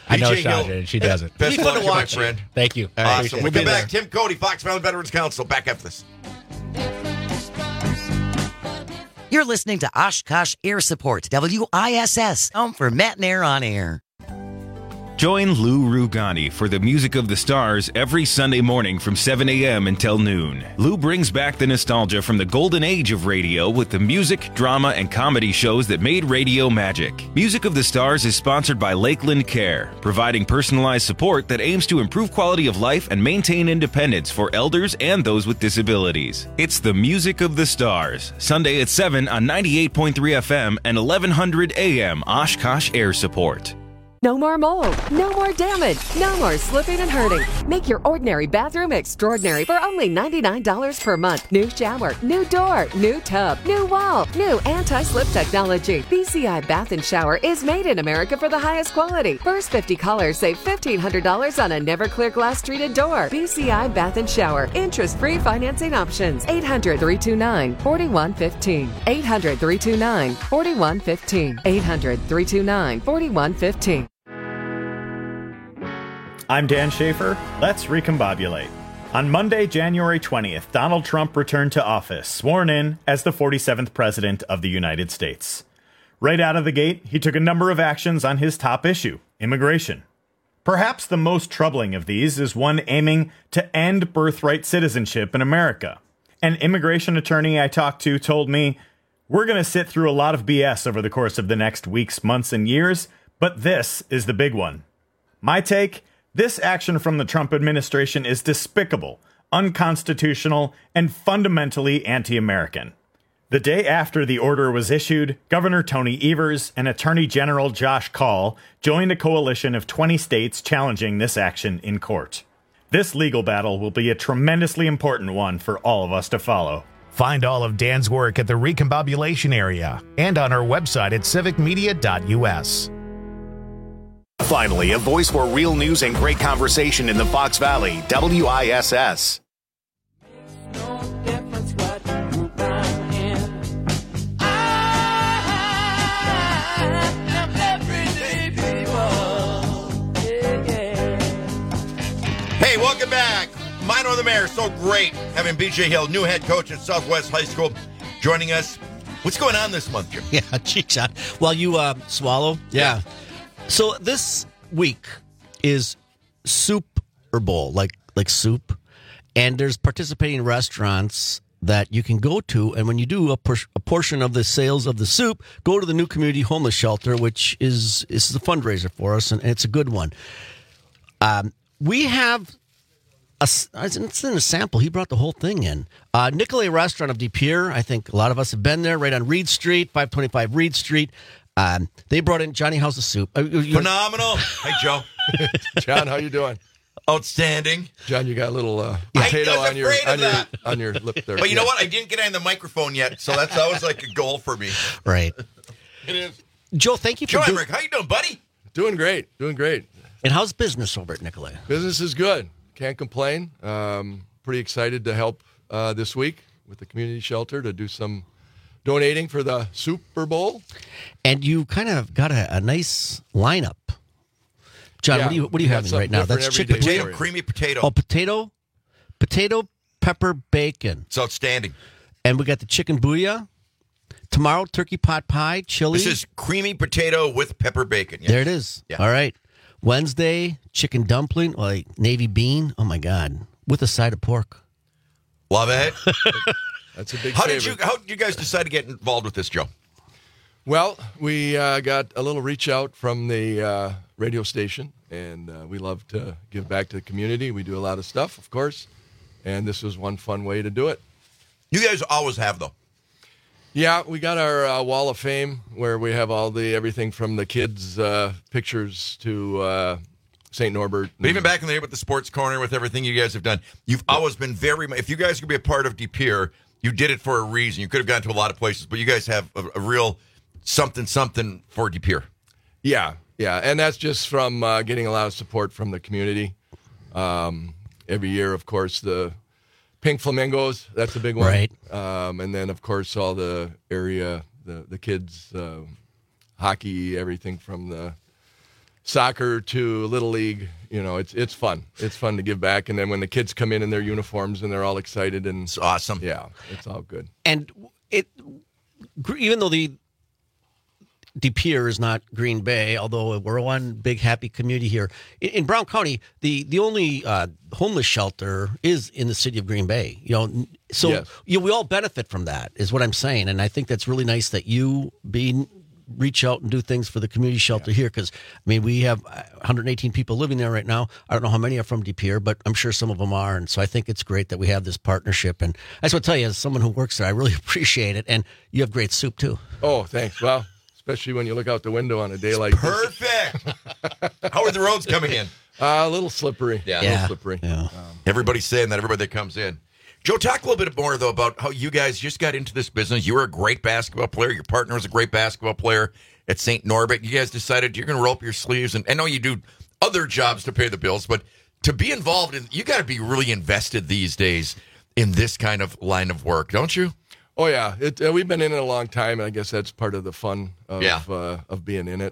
[SPEAKER 7] I know
[SPEAKER 14] B J Hill.
[SPEAKER 7] Chandra, and she doesn't.
[SPEAKER 14] Best
[SPEAKER 17] Be
[SPEAKER 14] of
[SPEAKER 17] fun
[SPEAKER 14] luck
[SPEAKER 17] to
[SPEAKER 14] to my
[SPEAKER 17] watch.
[SPEAKER 14] friend.
[SPEAKER 7] Thank you.
[SPEAKER 14] Awesome. We'll
[SPEAKER 17] We'll
[SPEAKER 14] come
[SPEAKER 17] be
[SPEAKER 14] back.
[SPEAKER 17] there.
[SPEAKER 14] Tim Cody, Fox Valley Veterans Council. Back after this.
[SPEAKER 8] You're listening to Oshkosh Air Support, W I S S, home for Matt and Air on Air.
[SPEAKER 9] Join Lou Rugani for the Music of the Stars every Sunday morning from seven a.m. until noon. Lou brings back the nostalgia from the golden age of radio with the music, drama, and comedy shows that made radio magic. Music of the Stars is sponsored by Lakeland Care, providing personalized support that aims to improve quality of life and maintain independence for elders and those with disabilities. It's the Music of the Stars, Sunday at seven on ninety-eight point three F M and eleven hundred A M Oshkosh Air Support.
[SPEAKER 10] No more mold, no more damage, no more slipping and hurting. Make your ordinary bathroom extraordinary for only ninety-nine dollars per month. New shower, new door, new tub, new wall, new anti-slip technology. B C I Bath and Shower is made in America for the highest quality. First fifty callers save fifteen hundred dollars on a Never-Clear glass treated door. B C I Bath and Shower. Interest-free financing options. eight hundred, three two nine, four one one five. eight hundred, three two nine, four one one five. eight hundred, three two nine, four one one five.
[SPEAKER 12] I'm Dan Schaefer. Let's recombobulate. On Monday, January twentieth, Donald Trump returned to office, sworn in as the forty-seventh President of the United States. Right out of the gate, he took a number of actions on his top issue, immigration. Perhaps the most troubling of these is one aiming to end birthright citizenship in America. An immigration attorney I talked to told me, "We're going to sit through a lot of B S over the course of the next weeks, months, and years, but this is the big one." My take? This action from the Trump administration is despicable, unconstitutional, and fundamentally anti-American. The day after the order was issued, Governor Tony Evers and Attorney General Josh Kaul joined a coalition of twenty states challenging this action in court. This legal battle will be a tremendously important one for all of us to follow.
[SPEAKER 1] Find all of Dan's work at the Recombobulation Area and on our website at civic media dot U S. Finally, a voice for real news and great conversation in the Fox Valley, W I S S.
[SPEAKER 14] Hey, welcome back. Minor the Mayor, so great having B J Hill, new head coach at Southwest High School, joining us. What's going on this month, Jim?
[SPEAKER 17] Yeah, cheek shot. While you uh, swallow. Yeah. So this week is Super Bowl, like like soup, and there's participating restaurants that you can go to, and when you do, a, por- a portion of the sales of the soup go to the new community homeless shelter, which is this is a fundraiser for us, and it's a good one. Um, we have a, it's in a sample. He brought the whole thing in. Uh, Nicolay Restaurant of De Pere. I think a lot of us have been there, right on Reed Street, five twenty-five Reed Street. Um, they brought in Johnny House of Soup. Uh,
[SPEAKER 14] Phenomenal. Hey, Joe.
[SPEAKER 13] John, how you doing?
[SPEAKER 14] Outstanding.
[SPEAKER 13] John, you got a little uh,
[SPEAKER 14] I
[SPEAKER 13] potato
[SPEAKER 14] was
[SPEAKER 13] on your
[SPEAKER 14] afraid of
[SPEAKER 13] on your,
[SPEAKER 14] that.
[SPEAKER 13] on your lip there.
[SPEAKER 14] But you know what? I didn't get on the microphone yet, so that's that was like a goal for me.
[SPEAKER 17] Right.
[SPEAKER 13] It is.
[SPEAKER 17] Joe, thank you for
[SPEAKER 14] Joe
[SPEAKER 17] do-
[SPEAKER 14] Emmerich, how you doing, buddy?
[SPEAKER 13] Doing great. Doing great.
[SPEAKER 17] And how's business over at Nicolay?
[SPEAKER 13] Business is good. Can't complain. Um, pretty excited to help uh, this week with the community shelter to do some donating for the Super Bowl.
[SPEAKER 17] And you kind of got a, a nice lineup. John,
[SPEAKER 13] Yeah,
[SPEAKER 17] what do you what are you
[SPEAKER 13] we got
[SPEAKER 17] having
[SPEAKER 13] something
[SPEAKER 17] right now?
[SPEAKER 13] different
[SPEAKER 17] That's
[SPEAKER 13] every
[SPEAKER 17] chicken
[SPEAKER 13] day
[SPEAKER 14] Potato,
[SPEAKER 13] for you.
[SPEAKER 14] creamy potato.
[SPEAKER 17] Oh, potato, potato, pepper, bacon.
[SPEAKER 14] It's outstanding.
[SPEAKER 17] And we got the chicken booyah. Tomorrow, turkey pot pie, chili.
[SPEAKER 14] This is creamy potato with pepper bacon. Yes.
[SPEAKER 17] There it is.
[SPEAKER 14] Yeah.
[SPEAKER 17] All right. Wednesday, chicken dumpling, like navy bean. Oh my God, with a side of pork.
[SPEAKER 14] Love it.
[SPEAKER 13] That's a big
[SPEAKER 14] How
[SPEAKER 13] favorite.
[SPEAKER 14] did you How did you guys decide to get involved with this, Joe?
[SPEAKER 13] Well, we uh, got a little reach out from the uh, radio station, and uh, we love to give back to the community. We do a lot of stuff, of course, and this was one fun way to do it.
[SPEAKER 14] You guys always have, though.
[SPEAKER 13] Yeah, we got our uh, Wall of Fame where we have all the everything from the kids' uh, pictures to uh, Saint Norbert.
[SPEAKER 14] But even back in the day with the Sports Corner, with everything you guys have done, you've always been very. If you guys could be a part of De Pere, you did it for a reason. You could have gone to a lot of places, but you guys have a, a real something something for De Pere.
[SPEAKER 13] Yeah, yeah, and that's just from uh, getting a lot of support from the community. Um, every year, of course, the Pink Flamingos, that's a big one.
[SPEAKER 17] Right.
[SPEAKER 13] Um, and then, of course, all the area, the, the kids, uh, hockey, everything from the soccer to Little League. You know, it's it's fun. It's fun to give back. And then when the kids come in in their uniforms and they're all excited, and
[SPEAKER 14] it's awesome.
[SPEAKER 13] Yeah, it's all good.
[SPEAKER 17] And it, even though the De Pere is not Green Bay, although we're one big happy community here in, in Brown County, the the only uh, homeless shelter is in the city of Green Bay. You know, so
[SPEAKER 13] Yes.
[SPEAKER 17] you know, we all benefit from that, is what I'm saying. And I think that's really nice that you being. reach out and do things for the community shelter here, because I mean we have one hundred eighteen people living there right now. I don't know how many are from De Pere, but I'm sure some of them are, and so I think it's great that we have this partnership. And I just want to tell you, as someone who works there, I really appreciate it. And you have great soup too.
[SPEAKER 13] Oh, thanks. Well, especially when you look out the window on a day like
[SPEAKER 14] Perfect. How are the roads coming in?
[SPEAKER 13] Uh, a little slippery.
[SPEAKER 14] Yeah.
[SPEAKER 13] a little slippery.
[SPEAKER 17] Yeah.
[SPEAKER 13] Um,
[SPEAKER 14] Everybody's saying that, everybody that comes in. Joe, talk a little bit more, though, about how you guys just got into this business. You were a great basketball player. Your partner was a great basketball player at Saint Norbert. You guys decided you're going to roll up your sleeves. And I know you do other jobs to pay the bills, but to be involved in, you got to be really invested these days in this kind of line of work, don't you?
[SPEAKER 13] Oh, yeah. It, uh, we've been in it a long time, and I guess that's part of the fun of,
[SPEAKER 14] Yeah.
[SPEAKER 13] uh, of being in it.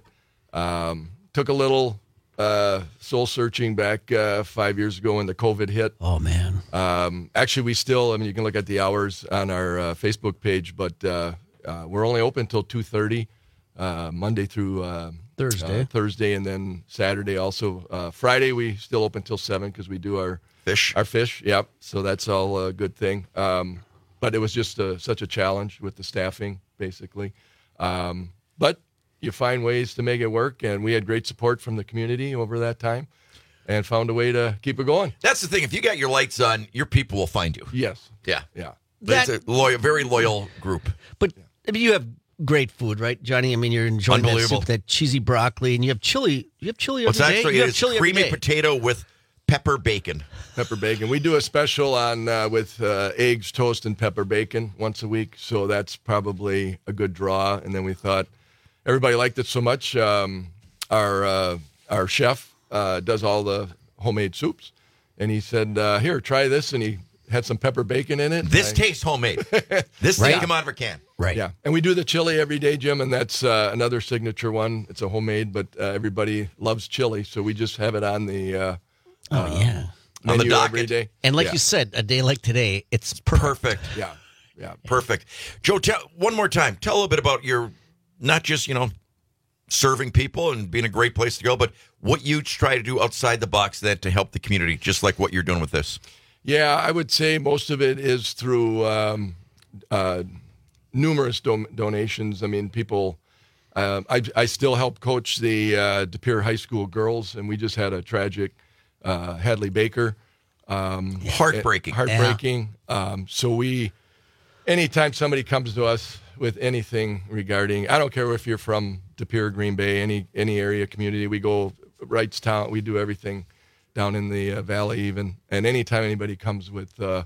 [SPEAKER 13] Um, took a little uh, soul searching back uh, five years ago when the COVID hit.
[SPEAKER 17] Oh, man.
[SPEAKER 13] Um, actually, we still, I mean, you can look at the hours on our uh, Facebook page, but uh, uh, we're only open until two thirty, uh, Monday through uh,
[SPEAKER 17] Thursday.
[SPEAKER 13] uh, Thursday, and then Saturday also. Uh, Friday, we still open till seven because we do our
[SPEAKER 14] fish.
[SPEAKER 13] Our fish, yep. So that's all a good thing. Um, but it was just uh such a challenge with the staffing, basically. Um, but you find ways to make it work, and we had great support from the community over that time and found a way to keep it going.
[SPEAKER 14] That's the thing. If you got your lights on, your people will find you.
[SPEAKER 13] Yes.
[SPEAKER 14] Yeah.
[SPEAKER 13] Yeah.
[SPEAKER 14] It's a loyal, very loyal group.
[SPEAKER 17] But I mean, you have great food, right, Johnny? I mean, you're enjoying that
[SPEAKER 14] Unbelievable.
[SPEAKER 17] soup, that cheesy broccoli, and you have chili. You have chili
[SPEAKER 14] Well,
[SPEAKER 17] every
[SPEAKER 14] it's
[SPEAKER 17] day?
[SPEAKER 14] actually
[SPEAKER 17] You
[SPEAKER 14] it
[SPEAKER 17] have
[SPEAKER 14] is
[SPEAKER 17] chili every
[SPEAKER 14] creamy
[SPEAKER 17] day.
[SPEAKER 14] potato with pepper bacon.
[SPEAKER 13] Pepper bacon. We do a special on uh, with uh, eggs, toast, and pepper bacon once a week. So that's probably a good draw. And then we thought everybody liked it so much. Um, our uh, our chef uh, does all the homemade soups, and he said, uh, "Here, try this." And he had some pepper bacon in it.
[SPEAKER 14] This
[SPEAKER 13] I-
[SPEAKER 14] tastes homemade. This
[SPEAKER 13] Right.
[SPEAKER 14] thing come out of a can.
[SPEAKER 17] Right.
[SPEAKER 13] Yeah. And we do the chili every day, Jim, and that's uh, another signature one. It's a homemade, but uh, everybody loves chili, so we just have it on the uh,
[SPEAKER 17] Oh,
[SPEAKER 13] uh,
[SPEAKER 17] yeah.
[SPEAKER 14] On the
[SPEAKER 13] menu
[SPEAKER 14] docket.
[SPEAKER 13] every day.
[SPEAKER 17] And like
[SPEAKER 13] Yeah.
[SPEAKER 17] you said, a day like today, it's perfect.
[SPEAKER 14] Perfect.
[SPEAKER 13] Yeah. Yeah.
[SPEAKER 14] Perfect. Joe, tell, one more time. Tell a little bit about your, not just, you know, serving people and being a great place to go, but what you try to do outside the box then to help the community, just like what you're doing with this.
[SPEAKER 13] Yeah, I would say most of it is through um, uh, numerous don- donations. I mean, people. Uh, I, I still help coach the uh, De Pere High School girls, and we just had a tragic uh, Hadley Baker. Um,
[SPEAKER 14] Heartbreaking.
[SPEAKER 13] Heartbreaking. Um, so we, anytime somebody comes to us with anything regarding, I don't care if you're from De Pere, Green Bay, any any area community, we go Wrightstown, we do everything down in the uh, valley even. And anytime anybody comes with uh,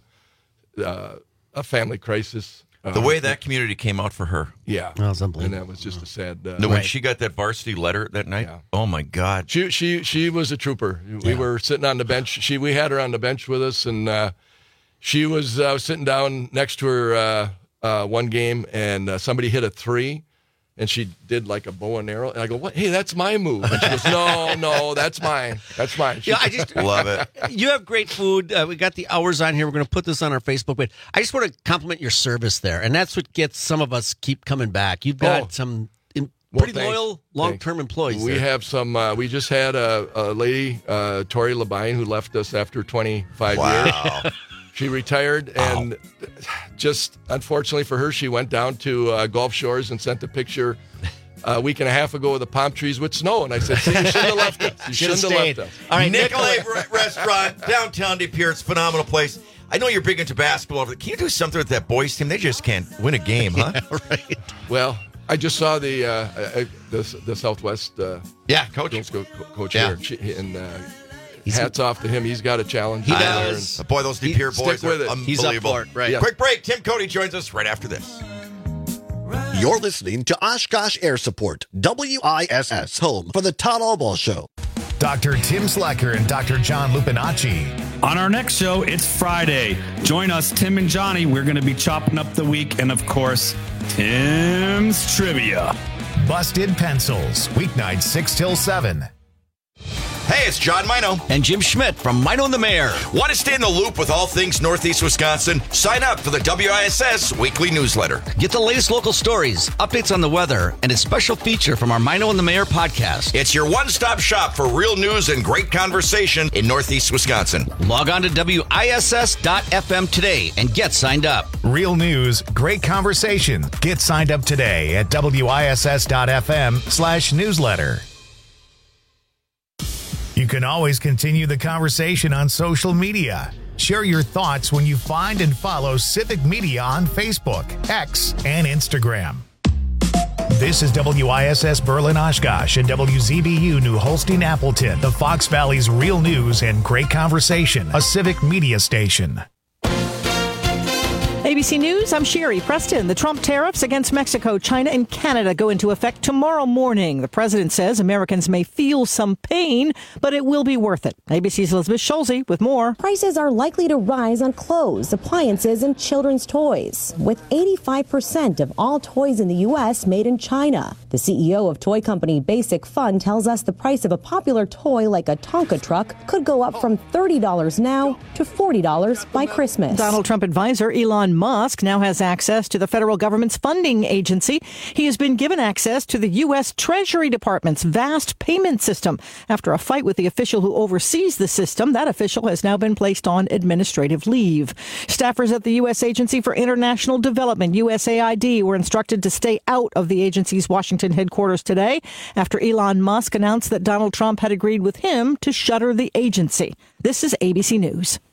[SPEAKER 13] uh, a family crisis.
[SPEAKER 14] The
[SPEAKER 13] um,
[SPEAKER 14] way that community came out for her.
[SPEAKER 13] Yeah.
[SPEAKER 17] That was unbelievable.
[SPEAKER 13] And that was just a sad. Uh,
[SPEAKER 14] No, when she got that varsity letter that night, oh my God.
[SPEAKER 13] She she she was a trooper. We
[SPEAKER 14] Yeah.
[SPEAKER 13] were sitting on the bench. She we had her on the bench with us, and uh, she was uh, sitting down next to her uh, uh, one game, and uh, somebody hit a three, and she did like a bow and arrow. And I go, "What? Hey, that's my move." And she goes, "No, no, that's mine. That's mine." She-
[SPEAKER 17] Yeah, I just
[SPEAKER 14] love it.
[SPEAKER 17] You have great food. Uh, we got the hours on here. We're going to put this on our Facebook. But I just want to compliment your service there, and that's what gets some of us keep coming back. You've got
[SPEAKER 13] Oh.
[SPEAKER 17] some im-
[SPEAKER 13] Well,
[SPEAKER 17] pretty
[SPEAKER 13] thanks.
[SPEAKER 17] loyal, long-term
[SPEAKER 13] Thanks.
[SPEAKER 17] employees.
[SPEAKER 13] We
[SPEAKER 17] there.
[SPEAKER 13] have some. Uh, we just had a, a lady, uh, Tori Labine, who left us after twenty-five
[SPEAKER 14] Wow.
[SPEAKER 13] years. She retired, and just unfortunately for her, she went down to uh, Gulf Shores and sent a picture a week and a half ago of the palm trees with snow. And I said, "See, you shouldn't have left us. You
[SPEAKER 17] Should've
[SPEAKER 13] shouldn't have
[SPEAKER 17] stayed.
[SPEAKER 13] left us."
[SPEAKER 17] All right,
[SPEAKER 14] Nicolay
[SPEAKER 17] Nicolay.
[SPEAKER 14] Re- Restaurant, downtown De Pere. It's a phenomenal place. I know you're big into basketball. Can you do something with that boys team? They just can't win a game, huh?
[SPEAKER 17] right.
[SPEAKER 13] Well, I just saw the uh, uh, the, the Southwest uh,
[SPEAKER 14] Yeah, coach.
[SPEAKER 13] Girls Co- Co- coach
[SPEAKER 14] Yeah.
[SPEAKER 13] here, She- and uh, hats off to him. He's got a challenge.
[SPEAKER 17] He
[SPEAKER 13] out
[SPEAKER 17] does.
[SPEAKER 13] there, and-
[SPEAKER 14] Boy, those De Pere
[SPEAKER 13] Stick
[SPEAKER 14] boys
[SPEAKER 13] with
[SPEAKER 14] are
[SPEAKER 13] it.
[SPEAKER 14] unbelievable.
[SPEAKER 17] He's up for it, right.
[SPEAKER 13] Yeah.
[SPEAKER 14] Quick break. Tim Cody joins us right after this.
[SPEAKER 27] You're listening to Oshkosh Air Support, W I S S, home for the Todd Albaugh Show.
[SPEAKER 1] Doctor Tim Slecker and Doctor John Lupinacci.
[SPEAKER 4] On our next show, it's Friday. Join us, Tim and Johnny. We're going to be chopping up the week. And of course, Tim's Trivia.
[SPEAKER 1] Busted Pencils, weeknights six till seven.
[SPEAKER 14] Hey, it's John Mino.
[SPEAKER 3] And Jim Schmidt from Mino and the Mayor.
[SPEAKER 14] Want to stay in the loop with all things Northeast Wisconsin? Sign up for the W I S S weekly newsletter.
[SPEAKER 3] Get the latest local stories, updates on the weather, and a special feature from our Mino and the Mayor podcast.
[SPEAKER 14] It's your one-stop shop for real news and great conversation in Northeast Wisconsin.
[SPEAKER 3] Log on to W I S S dot F M today and get signed up.
[SPEAKER 1] Real news, great conversation. Get signed up today at W I S S dot F M slash newsletter. You can always continue the conversation on social media. Share your thoughts when you find and follow Civic Media on Facebook, X, and Instagram. This is W I S S Berlin Oshkosh and W Z B U New Holstein Appleton, the Fox Valley's real news and great conversation, a Civic Media station.
[SPEAKER 15] A B C News, I'm Sherry Preston. The Trump tariffs against Mexico, China, and Canada go into effect tomorrow morning. The president says Americans may feel some pain, but it will be worth it. A B C's Elizabeth Schulze with more.
[SPEAKER 18] Prices are likely to rise on clothes, appliances, and children's toys, with eighty-five percent of all toys in the U S made in China. The C E O of toy company Basic Fun tells us the price of a popular toy like a Tonka truck could go up from thirty dollars now to forty dollars by Christmas.
[SPEAKER 15] Donald Trump advisor Elon Musk now has access to the federal government's funding agency. He has been given access to the U S. Treasury Department's vast payment system. After a fight with the official who oversees the system, that official has now been placed on administrative leave. Staffers at the U S. Agency for International Development, U S A I D, were instructed to stay out of the agency's Washington headquarters today after Elon Musk announced that Donald Trump had agreed with him to shutter the agency. This is A B C News.